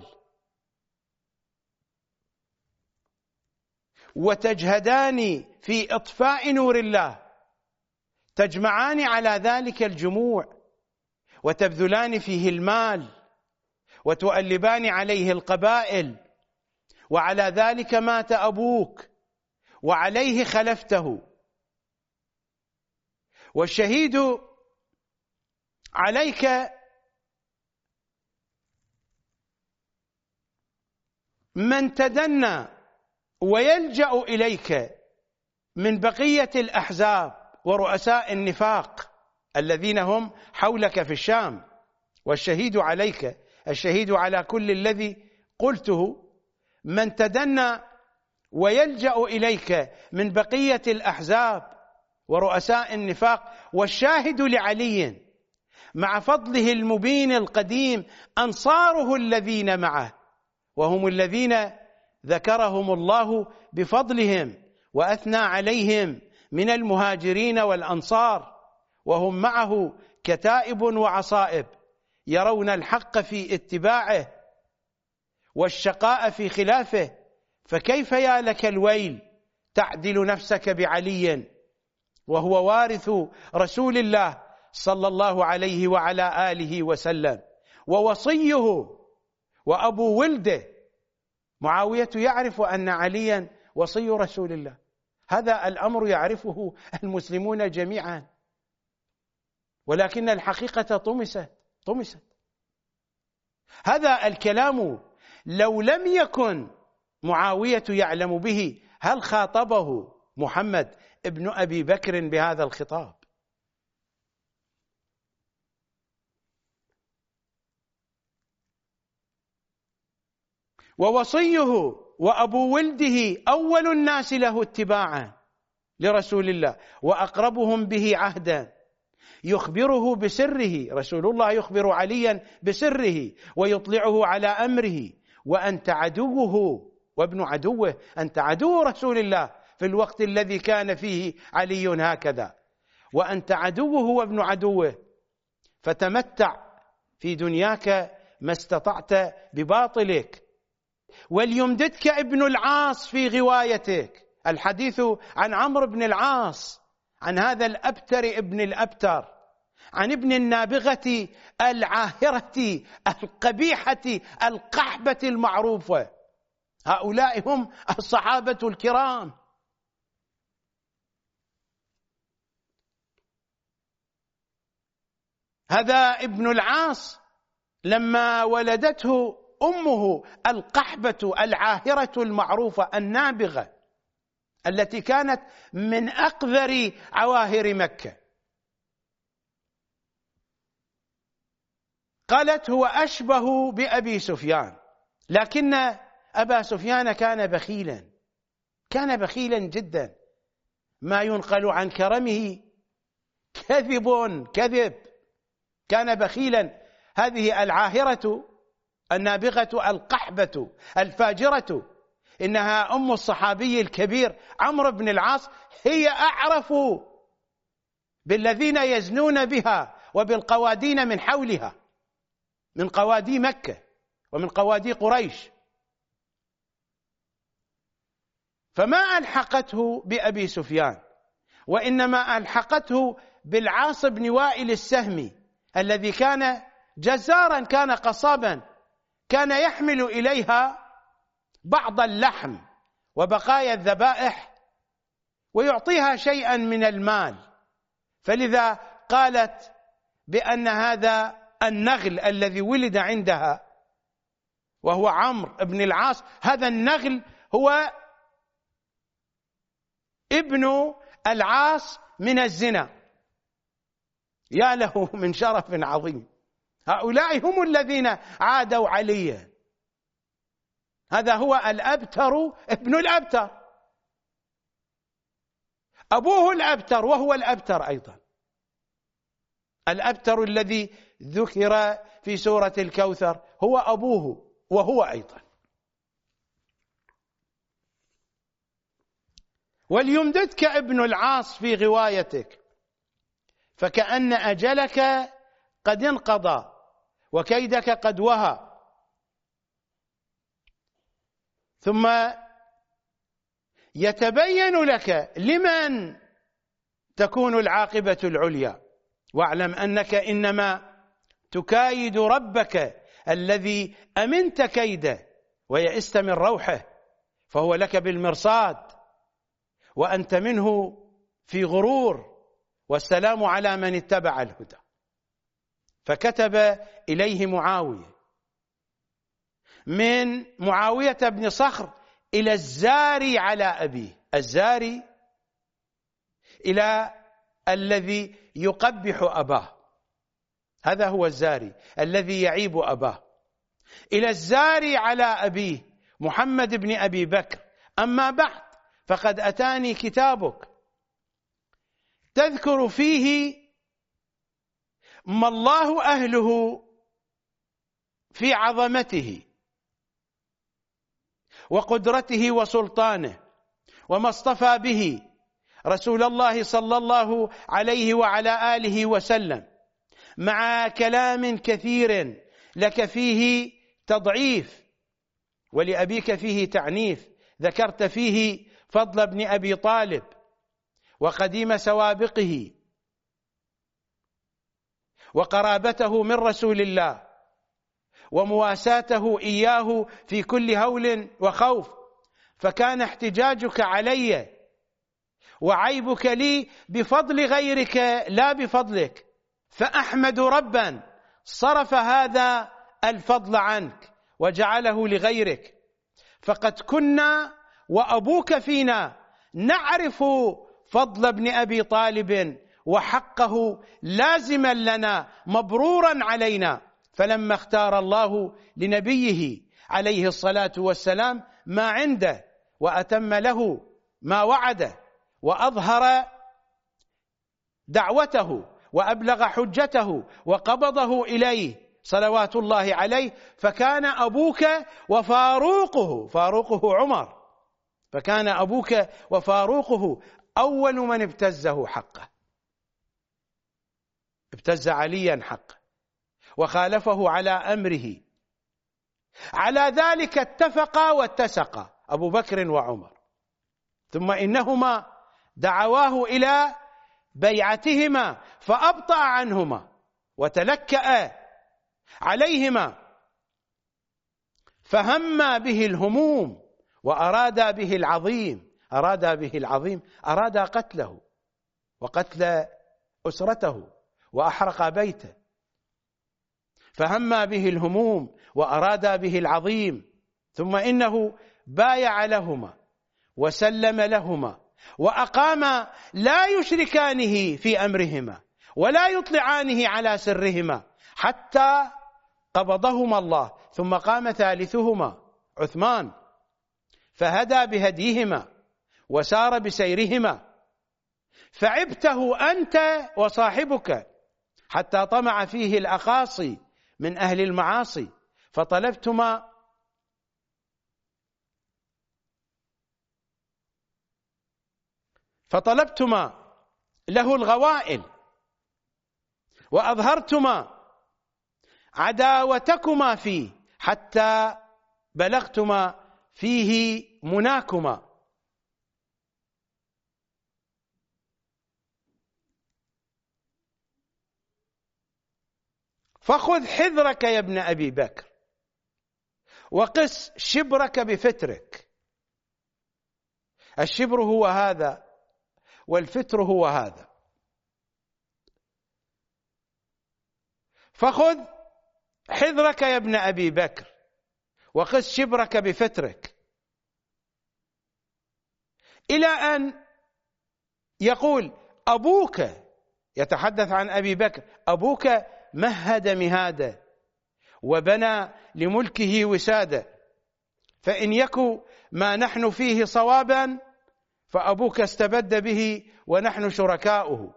وتجهدان في إطفاء نور الله، تجمعان على ذلك الجموع، وتبذلان فيه المال، وتؤلبان عليه القبائل، وعلى ذلك مات أبوك وعليه خلفته. والشهيد عليك من تدنى ويلجأ إليك من بقية الأحزاب ورؤساء النفاق الذين هم حولك في الشام. والشهيد عليك، الشهيد على كل الذي قلته، من تدنى ويلجأ إليك من بقية الأحزاب ورؤساء النفاق. والشاهد لعلي مع فضله المبين القديم أنصاره الذين معه، وهم الذين ذكرهم الله بفضلهم وأثنى عليهم من المهاجرين والأنصار، وهم معه كتائب وعصائب يرون الحق في اتباعه والشقاء في خلافه. فكيف يا لك الويل تعدل نفسك بعلي وهو وارث رسول الله صلى الله عليه وعلى آله وسلم، ووصيه وأبو ولده. معاوية يعرف أن عليا وصي رسول الله، هذا الأمر يعرفه المسلمون جميعا، ولكن الحقيقة طمست طمست. هذا الكلام لو لم يكن معاوية يعلم به، هل خاطبه محمد ابن أبي بكر بهذا الخطاب؟ ووصيه وأبو ولده أول الناس له اتباعا لرسول الله وأقربهم به عهدا، يخبره بسره، رسول الله يخبر عليا بسره ويطلعه على أمره. وأنت عدوه وابن عدوه، أنت عدو رسول الله في الوقت الذي كان فيه علي هكذا، وأنت عدوه وابن عدوه، فتمتع في دنياك ما استطعت بباطلك. وليمددك ابن العاص في غوايتك. الحديث عن عمرو بن العاص، عن هذا الأبتر ابن الأبتر، عن ابن النابغة العاهرة القبيحة القحبة المعروفة. هؤلاء هم الصحابة الكرام. هذا ابن العاص لما ولدته أمه القحبة العاهرة المعروفة النابغة التي كانت من أقذر عواهر مكة، قالت هو أشبه بأبي سفيان، لكن أبا سفيان كان بخيلا، كان بخيلا جدا، ما ينقل عن كرمه كذب كذب، كان بخيلا. هذه العاهرة النابغة القحبة الفاجرة إنها أم الصحابي الكبير عمرو بن العاص، هي أعرف بالذين يزنون بها وبالقوادين من حولها، من قوادي مكة ومن قوادي قريش. فما ألحقته بأبي سفيان، وإنما ألحقته بالعاص بن وائل السهمي الذي كان جزارا، كان قصابا، كان يحمل إليها بعض اللحم وبقايا الذبائح ويعطيها شيئا من المال. فلذا قالت بأن هذا النغل الذي ولد عندها وهو عمرو بن العاص، هذا النغل هو ابن العاص من الزنا. يا له من شرف عظيم، هؤلاء هم الذين عادوا عليا. هذا هو الأبتر ابن الأبتر، أبوه الأبتر وهو الأبتر أيضا، الأبتر الذي ذكر في سورة الكوثر هو أبوه وهو أيضا. وليمددك ابن العاص في غوايتك، فكأن أجلك قد انقضى وكيدك قد وهى. ثم يتبين لك لمن تكون العاقبة العليا، واعلم أنك إنما تكايد ربك الذي أمنت كيده ويئست من روحه، فهو لك بالمرصاد وأنت منه في غرور، والسلام على من اتبع الهدى. فكتب إليه معاوية من معاوية بن صخر إلى الزاري على أبيه، الزاري إلى الذي يقبح أباه، هذا هو الزاري الذي يعيب أباه، إلى الزاري على أبيه محمد بن أبي بكر: أما بعد، فقد أتاني كتابك تذكر فيه ما الله أهله في عظمته وقدرته وسلطانه، وما اصطفى به رسول الله صلى الله عليه وعلى آله وسلم، مع كلام كثير لك فيه تضعيف ولأبيك فيه تعنيف. ذكرت فيه فضل ابن أبي طالب وقديم سوابقه وقرابته من رسول الله ومواساته إياه في كل هول وخوف، فكان احتجاجك علي وعيبك لي بفضل غيرك لا بفضلك، فأحمد ربا صرف هذا الفضل عنك وجعله لغيرك. فقد كنا وأبوك فينا نعرف فضل ابن أبي طالب وحقه لازما لنا مبرورا علينا، فلما اختار الله لنبيه عليه الصلاة والسلام ما عنده وأتم له ما وعده وأظهر دعوته وأبلغ حجته وقبضه إليه صلوات الله عليه، فكان أبوك وفاروقه، فاروقه عمر، فكان أبوك وفاروقه أول من ابتزه حقه، ابتز عليا حقه وخالفه على أمره. على ذلك اتفقا واتسقا أبو بكر وعمر، ثم إنهما دعواه إلى بيعتهما فأبطأ عنهما وتلكأ عليهما، فهم به الهموم وأراد به العظيم، أراد به العظيم أراد قتله وقتل أسرته وأحرق بيته، فهم به الهموم وأراد به العظيم. ثم إنه بايع لهما وسلم لهما وأقام لا يشركانه في أمرهما ولا يطلعانه على سرهما حتى قبضهما الله. ثم قام ثالثهما عثمان فهدى بهديهما وسار بسيرهما، فعبته أنت وصاحبك حتى طمع فيه الأقاصي من أهل المعاصي، فطلبتما فطلبتما له الغوائل وأظهرتما عداوتكما فيه حتى بلغتما فيه مناكما. فخذ حذرك يا ابن أبي بكر وقس شبرك بفترك. الشبر هو هذا والفتر هو هذا. فخذ حذرك يا ابن أبي بكر وقس شبرك بفترك، إلى أن يقول أبوك، يتحدث عن أبي بكر، أبوك مهد مهادا وبنى لملكه وسادا، فإن يكن ما نحن فيه صوابا فأبوك استبد به ونحن شركاؤه،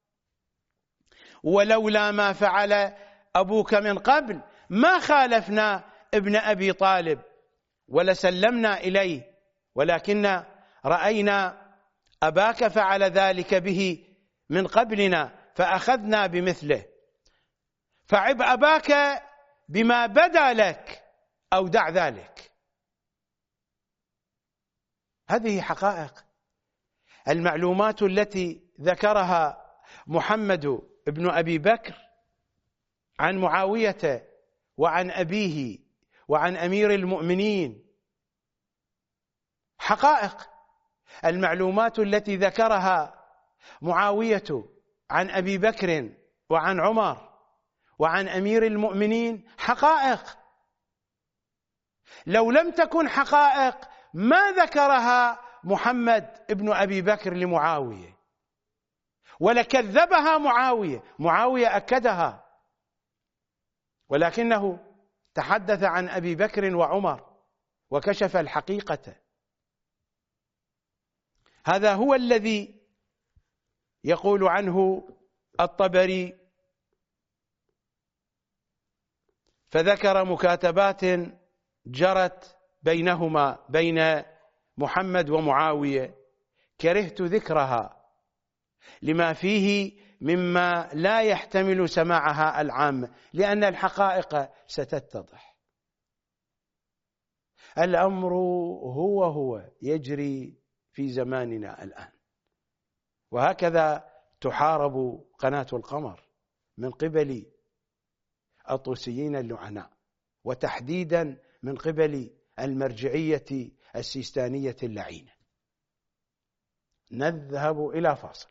ولولا ما فعل أبوك من قبل ما خالفنا ابن أبي طالب ولسلمنا إليه، ولكن رأينا أباك فعل ذلك به من قبلنا فأخذنا بمثله، فعب أباك بما بدا لك أو دع ذلك. هذه حقائق. المعلومات التي ذكرها محمد بن أبي بكر عن معاوية وعن أبيه وعن أمير المؤمنين حقائق. المعلومات التي ذكرها معاوية عن أبي بكر وعن عمر وعن أمير المؤمنين حقائق. لو لم تكن حقائق ما ذكرها محمد ابن أبي بكر لمعاوية، ولكذبها معاوية، معاوية أكدها، ولكنه تحدث عن أبي بكر وعمر وكشف الحقيقة. هذا هو الذي يقول عنه الطبري: فذكر مكاتبات جرت بينهما بين محمد ومعاوية كرهت ذكرها لما فيه مما لا يحتمل سماعها العامة، لأن الحقائق ستتضح. الأمر هو هو يجري في زماننا الآن، وهكذا تحارب قناة القمر من قبل الطوسيين اللعناء، وتحديدا من قبل المرجعية السيستانية اللعينة. نذهب إلى فاصل.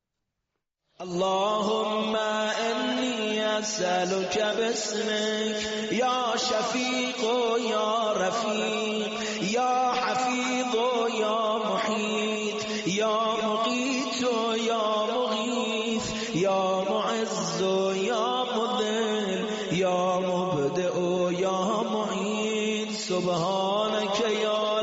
اللهم إني أسألك باسمك يا شفيق يا رفيق يا حفيظ يا محيط يا مقيت يا مغيث يا معز يا مذل يا مبدئ يا معيد سبحانك يا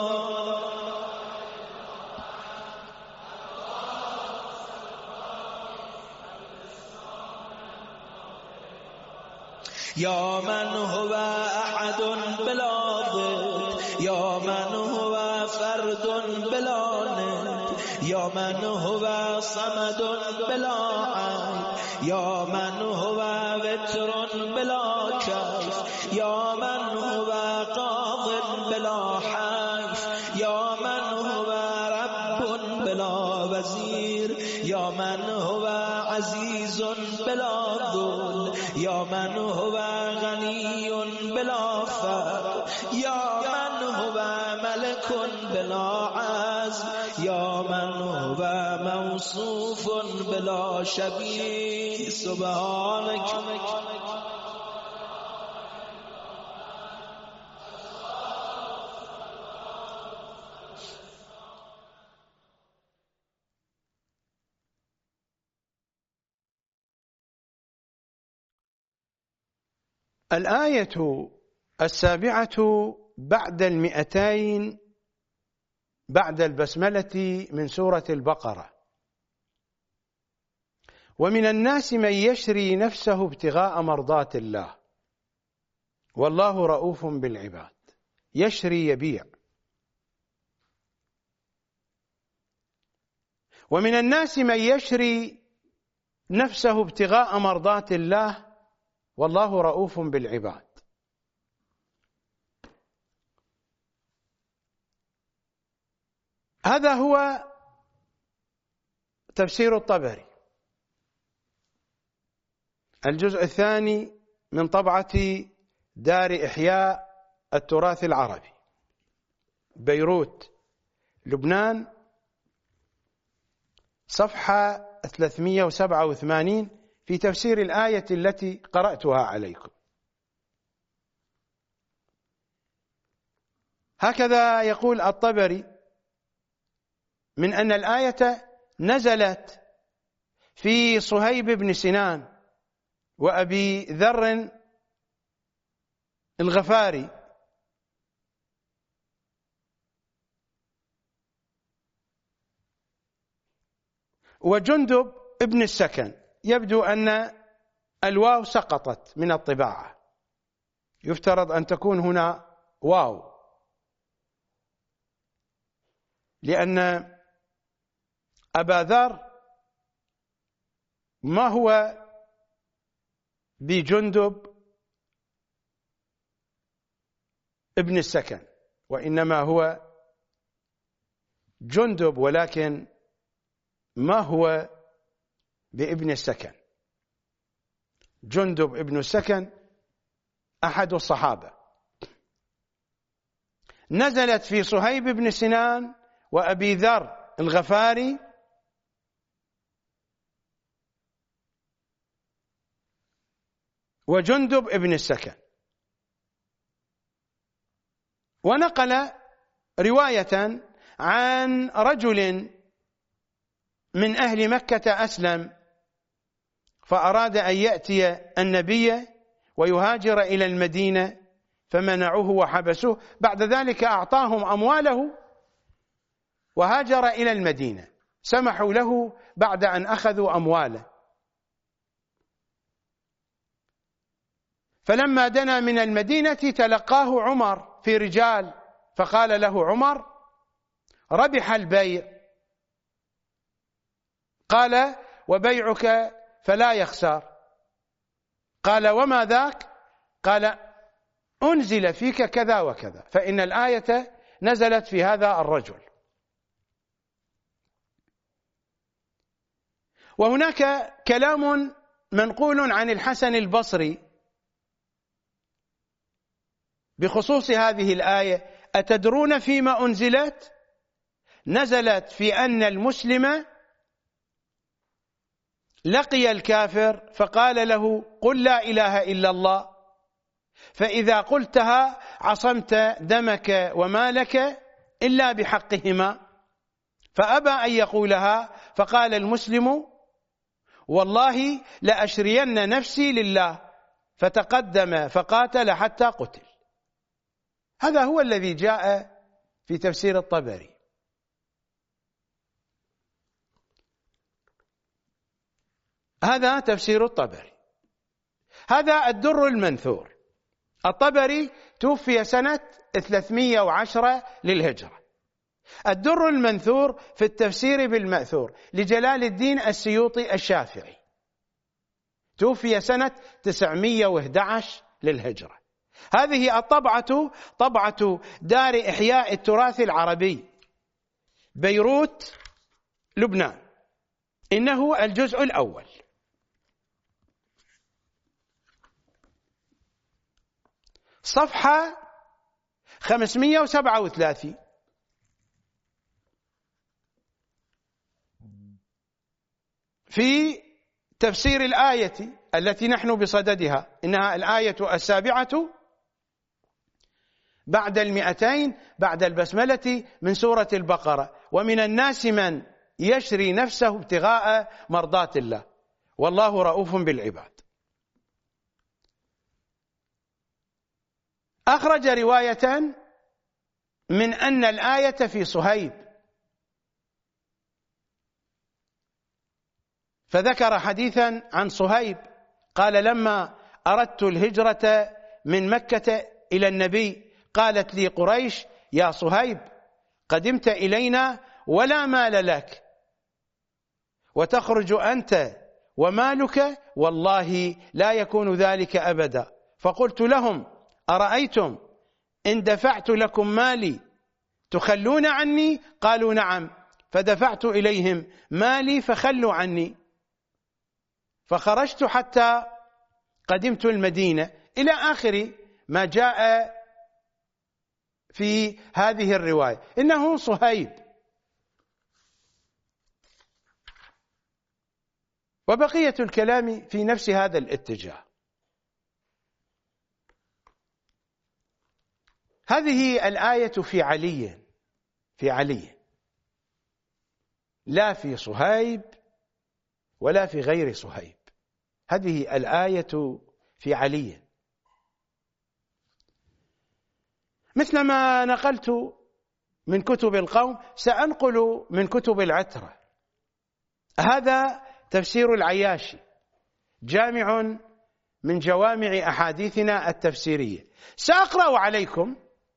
يا من هو أحد بلا ضد يا من هو فرد بلا ند يا من هو صمد بلا عين يا من هو وتر بلا كيف يا من هو قاض بلا حيف يا من هو رب بلا وزير يا من هو عزيز بلا ذل يا من هو غني بلا فقر يا من هو ملك بلا عزم يا من هو موصوف بلا شبيه سبحانك. الآية السابعة بعد المئتين بعد البسملة من سورة البقرة: ومن الناس من يشري نفسه ابتغاء مرضات الله والله رؤوف بالعباد. يشري يبيع. ومن الناس من يشري نفسه ابتغاء مرضات الله والله رؤوف بالعباد. هذا هو تفسير الطبري، الجزء الثاني من طبعة دار إحياء التراث العربي، بيروت، لبنان، صفحة ثلاثمئة وسبعة وثمانين، في تفسير الآية التي قرأتها عليكم. هكذا يقول الطبري: من أن الآية نزلت في صهيب بن سنان وأبي ذر الغفاري، وجندب ابن السكن. يبدو أن الواو سقطت من الطباعة، يفترض أن تكون هنا واو، لأن أبا ذر ما هو بجندب ابن السكن، وإنما هو جندب، ولكن ما هو بابن السكن. جندب ابن السكن أحد الصحابة، نزلت في صهيب بن سنان وأبي ذر الغفاري وجندب ابن السكن. ونقل رواية عن رجل من أهل مكة أسلم فأراد أن يأتي النبي ويهاجر إلى المدينة فمنعوه وحبسوه، بعد ذلك أعطاهم أمواله وهاجر إلى المدينة، سمحوا له بعد أن أخذوا أمواله. فلما دنا من المدينة تلقاه عمر في رجال، فقال له عمر: ربح البيع. قال: وبيعك فلا يخسر. قال: وما ذاك؟ قال: أنزل فيك كذا وكذا، فإن الآية نزلت في هذا الرجل. وهناك كلام منقول عن الحسن البصري بخصوص هذه الآية: أتدرون فيما أنزلت؟ نزلت في أن المسلم لقي الكافر فقال له: قل لا إله إلا الله، فإذا قلتها عصمت دمك ومالك إلا بحقهما، فأبى أن يقولها، فقال المسلم: والله لأشرين نفسي لله، فتقدم فقاتل حتى قتل. هذا هو الذي جاء في تفسير الطبري. هذا تفسير الطبري. هذا الدر المنثور. الطبري توفي سنة ثلاثمئة وعشرة للهجرة. الدر المنثور في التفسير بالمأثور لجلال الدين السيوطي الشافعي توفي سنة تسعمئة وأحد عشر للهجرة. هذه الطبعة طبعة دار إحياء التراث العربي، بيروت، لبنان. إنه الجزء الأول. صفحة خمسمئة وسبعة وثلاثين. في تفسير الآية التي نحن بصددها، إنها الآية السابعة بعد المئتين بعد البسملة من سورة البقرة: ومن الناس من يشري نفسه ابتغاء مرضات الله والله رؤوف بالعباد. أخرج رواية من أن الآية في صهيب، فذكر حديثا عن صهيب قال: لما أردت الهجرة من مكة إلى النبي قالت لي قريش: يا صهيب قدمت إلينا ولا مال لك، وتخرج أنت ومالك، والله لا يكون ذلك أبدا. فقلت لهم: أرأيتم إن دفعت لكم مالي تخلون عني؟ قالوا: نعم. فدفعت إليهم مالي فخلوا عني، فخرجت حتى قدمت المدينة، إلى آخر ما جاء في هذه الرواية. إنه صهيب. وبقية الكلام في نفس هذا الاتجاه. هذه الآية في علي في علي لا في صهيب ولا في غير صهيب. هذه الآية في علي. مثلما نقلت من كتب القوم سأنقل من كتب العترة. هذا تفسير العياشي، جامع من جوامع أحاديثنا التفسيرية. سأقرأ عليكم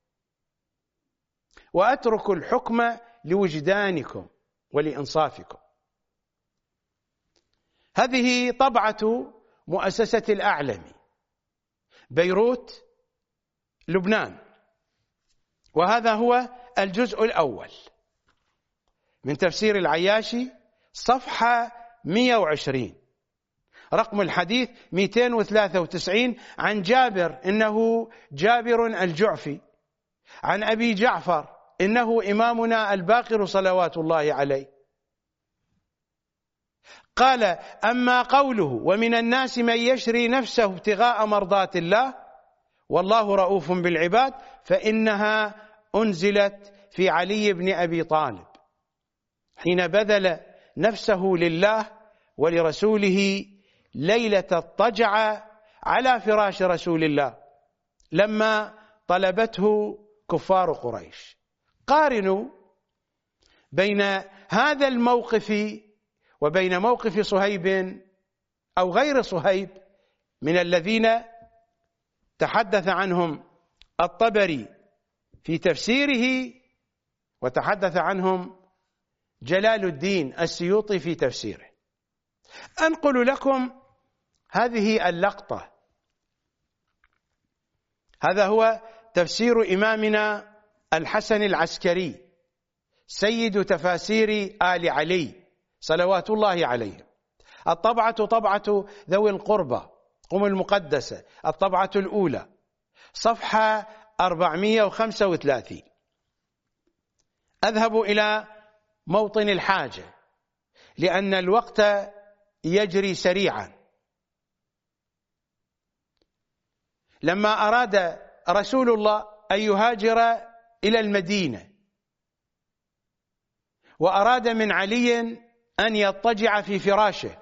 وأترك الحكم لوجدانكم ولإنصافكم. هذه طبعة مؤسسة الأعلمي، بيروت، لبنان. وهذا هو الجزء الأول من تفسير العياشي، صفحة مئة وعشرين، رقم الحديث مئتين وثلاثة وتسعين، عن جابر إنه جابر الجعفي عن أبي جعفر إنه إمامنا الباقر صلوات الله عليه قال: أما قوله ومن الناس من يشري نفسه ابتغاء مرضات الله والله رؤوف بالعباد، فإنها أنزلت في علي بن أبي طالب حين بذل نفسه لله ولرسوله ليلة الطجع على فراش رسول الله لما طلبته كفار قريش. قارنوا بين هذا الموقف وبين موقف صهيب أو غير صهيب من الذين تحدث عنهم الطبري في تفسيره وتحدث عنهم جلال الدين السيوطي في تفسيره. أنقل لكم هذه اللقطة. هذا هو تفسير إمامنا الحسن العسكري سيد تفاسير آل علي صلوات الله عليه. الطبعة طبعة ذوي القربى قم المقدسة، الطبعة الأولى، صفحة أربعمئة وخمسة وثلاثين. أذهب إلى موطن الحاجة لأن الوقت يجري سريعا. لما أراد رسول الله أن يهاجر إلى المدينة وأراد من علي أن يضطجع في فراشه،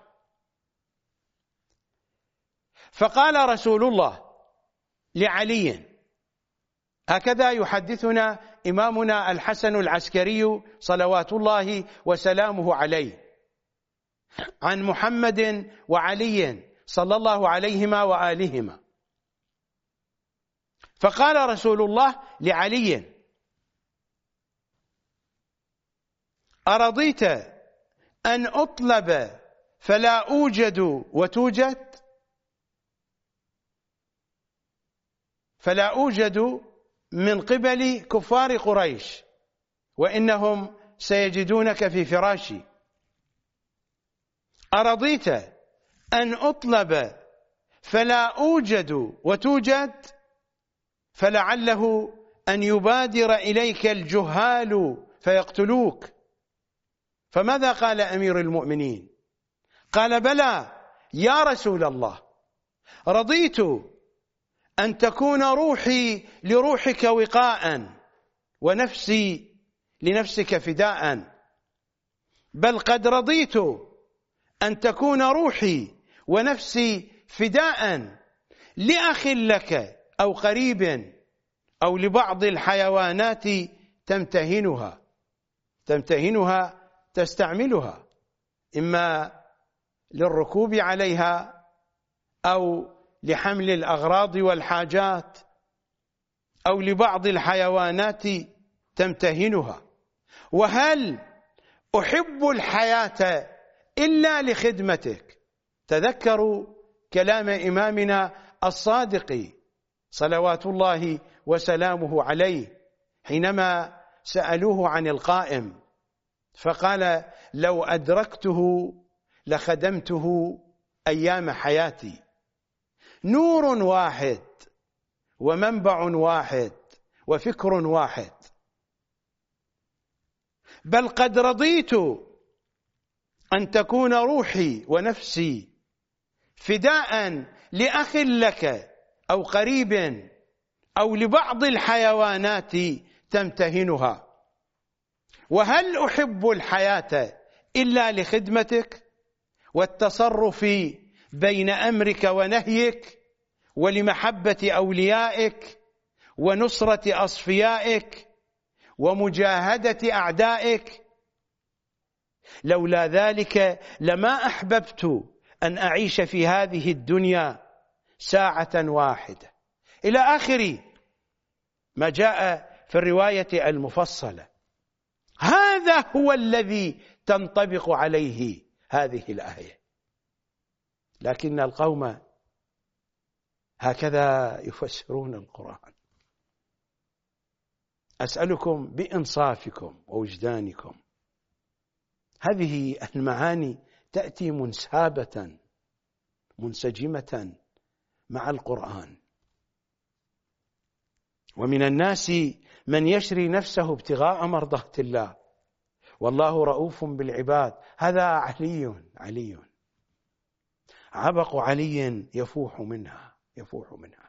فقال رسول الله لعلي، هكذا يحدثنا إمامنا الحسن العسكري صلوات الله وسلامه عليه عن محمد وعلي صلى الله عليهما وآلهما. فقال رسول الله لعلي: أرضيت أن أطلب فلا أوجد وتوجد؟ فلا أوجد من قبل كفار قريش وإنهم سيجدونك في فراشي. أرضيت أن أطلب فلا أوجد وتوجد؟ فلعله أن يبادر إليك الجهال فيقتلوك. فماذا قال أمير المؤمنين؟ قال: بلى يا رسول الله، رضيت أن تكون روحي لروحك وقاء ونفسي لنفسك فداء، بل قد رضيت أن تكون روحي ونفسي فداء لأخ لك أو قريب أو لبعض الحيوانات تمتهنها تمتهنها تستعملها إما للركوب عليها أو لحمل الأغراض والحاجات أو لبعض الحيوانات تمتهنها. وهل أحب الحياة إلا لخدمتك؟ تذكروا كلام إمامنا الصادق صلوات الله وسلامه عليه حينما سألوه عن القائم فقال: لو أدركته لخدمته أيام حياتي. نور واحد ومنبع واحد وفكر واحد. بل قد رضيت أن تكون روحي ونفسي فداء لأخ لك أو قريب أو لبعض الحيوانات تمتهنها. وهل أحب الحياة إلا لخدمتك والتصرف بين أمرك ونهيك ولمحبة أوليائك ونصرة أصفيائك ومجاهدة أعدائك. لولا ذلك لما أحببت أن أعيش في هذه الدنيا ساعة واحدة، إلى آخر ما جاء في الرواية المفصلة. هذا هو الذي تنطبق عليه هذه الآية. لكن القوم هكذا يفسرون القرآن. أسألكم بإنصافكم ووجدانكم، هذه المعاني تأتي منسابة منسجمة مع القرآن. ومن الناس من يشري نفسه ابتغاء مرضات الله والله رؤوف بالعباد. هذا علي علي عبق علي يفوح منها يفوح منها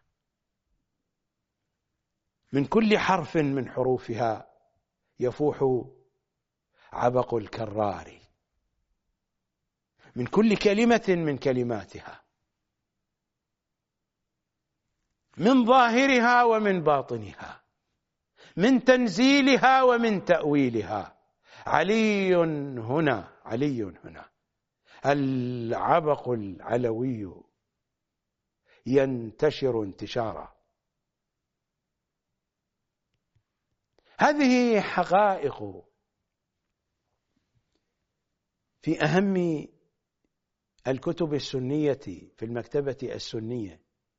من كل حرف من حروفها يفوح عبق الكرار، من كل كلمة من كلماتها، من ظاهرها ومن باطنها، من تنزيلها ومن تأويلها. علي هنا علي هنا العبق العلوي ينتشر انتشارا. هذه حقائق في أهم الكتب السنية في المكتبة السنية،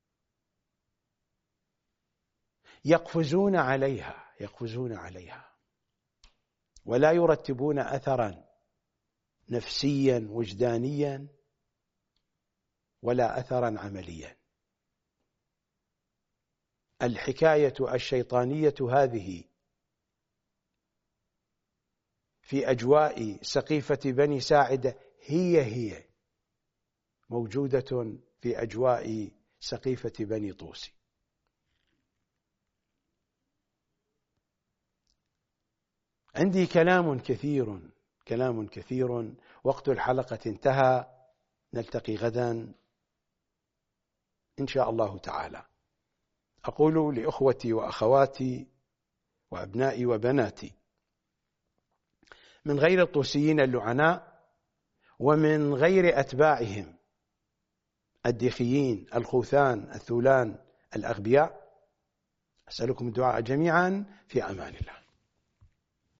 يقفزون عليها يقفزون عليها ولا يرتبون أثرا نفسيا وجدانيا ولا أثرا عمليا. الحكاية الشيطانية هذه في أجواء سقيفة بني ساعدة هي هي موجودة في أجواء سقيفة بني طوس. عندي كلام كثير كلام كثير، وقت الحلقة انتهى، نلتقي غدا إن شاء الله تعالى. أقول لأخوتي وأخواتي وأبنائي وبناتي من غير الطوسيين اللعناء ومن غير أتباعهم الديخيين الخوثان الثولان الأغبياء، أسألكم الدعاء جميعا في أمان الله.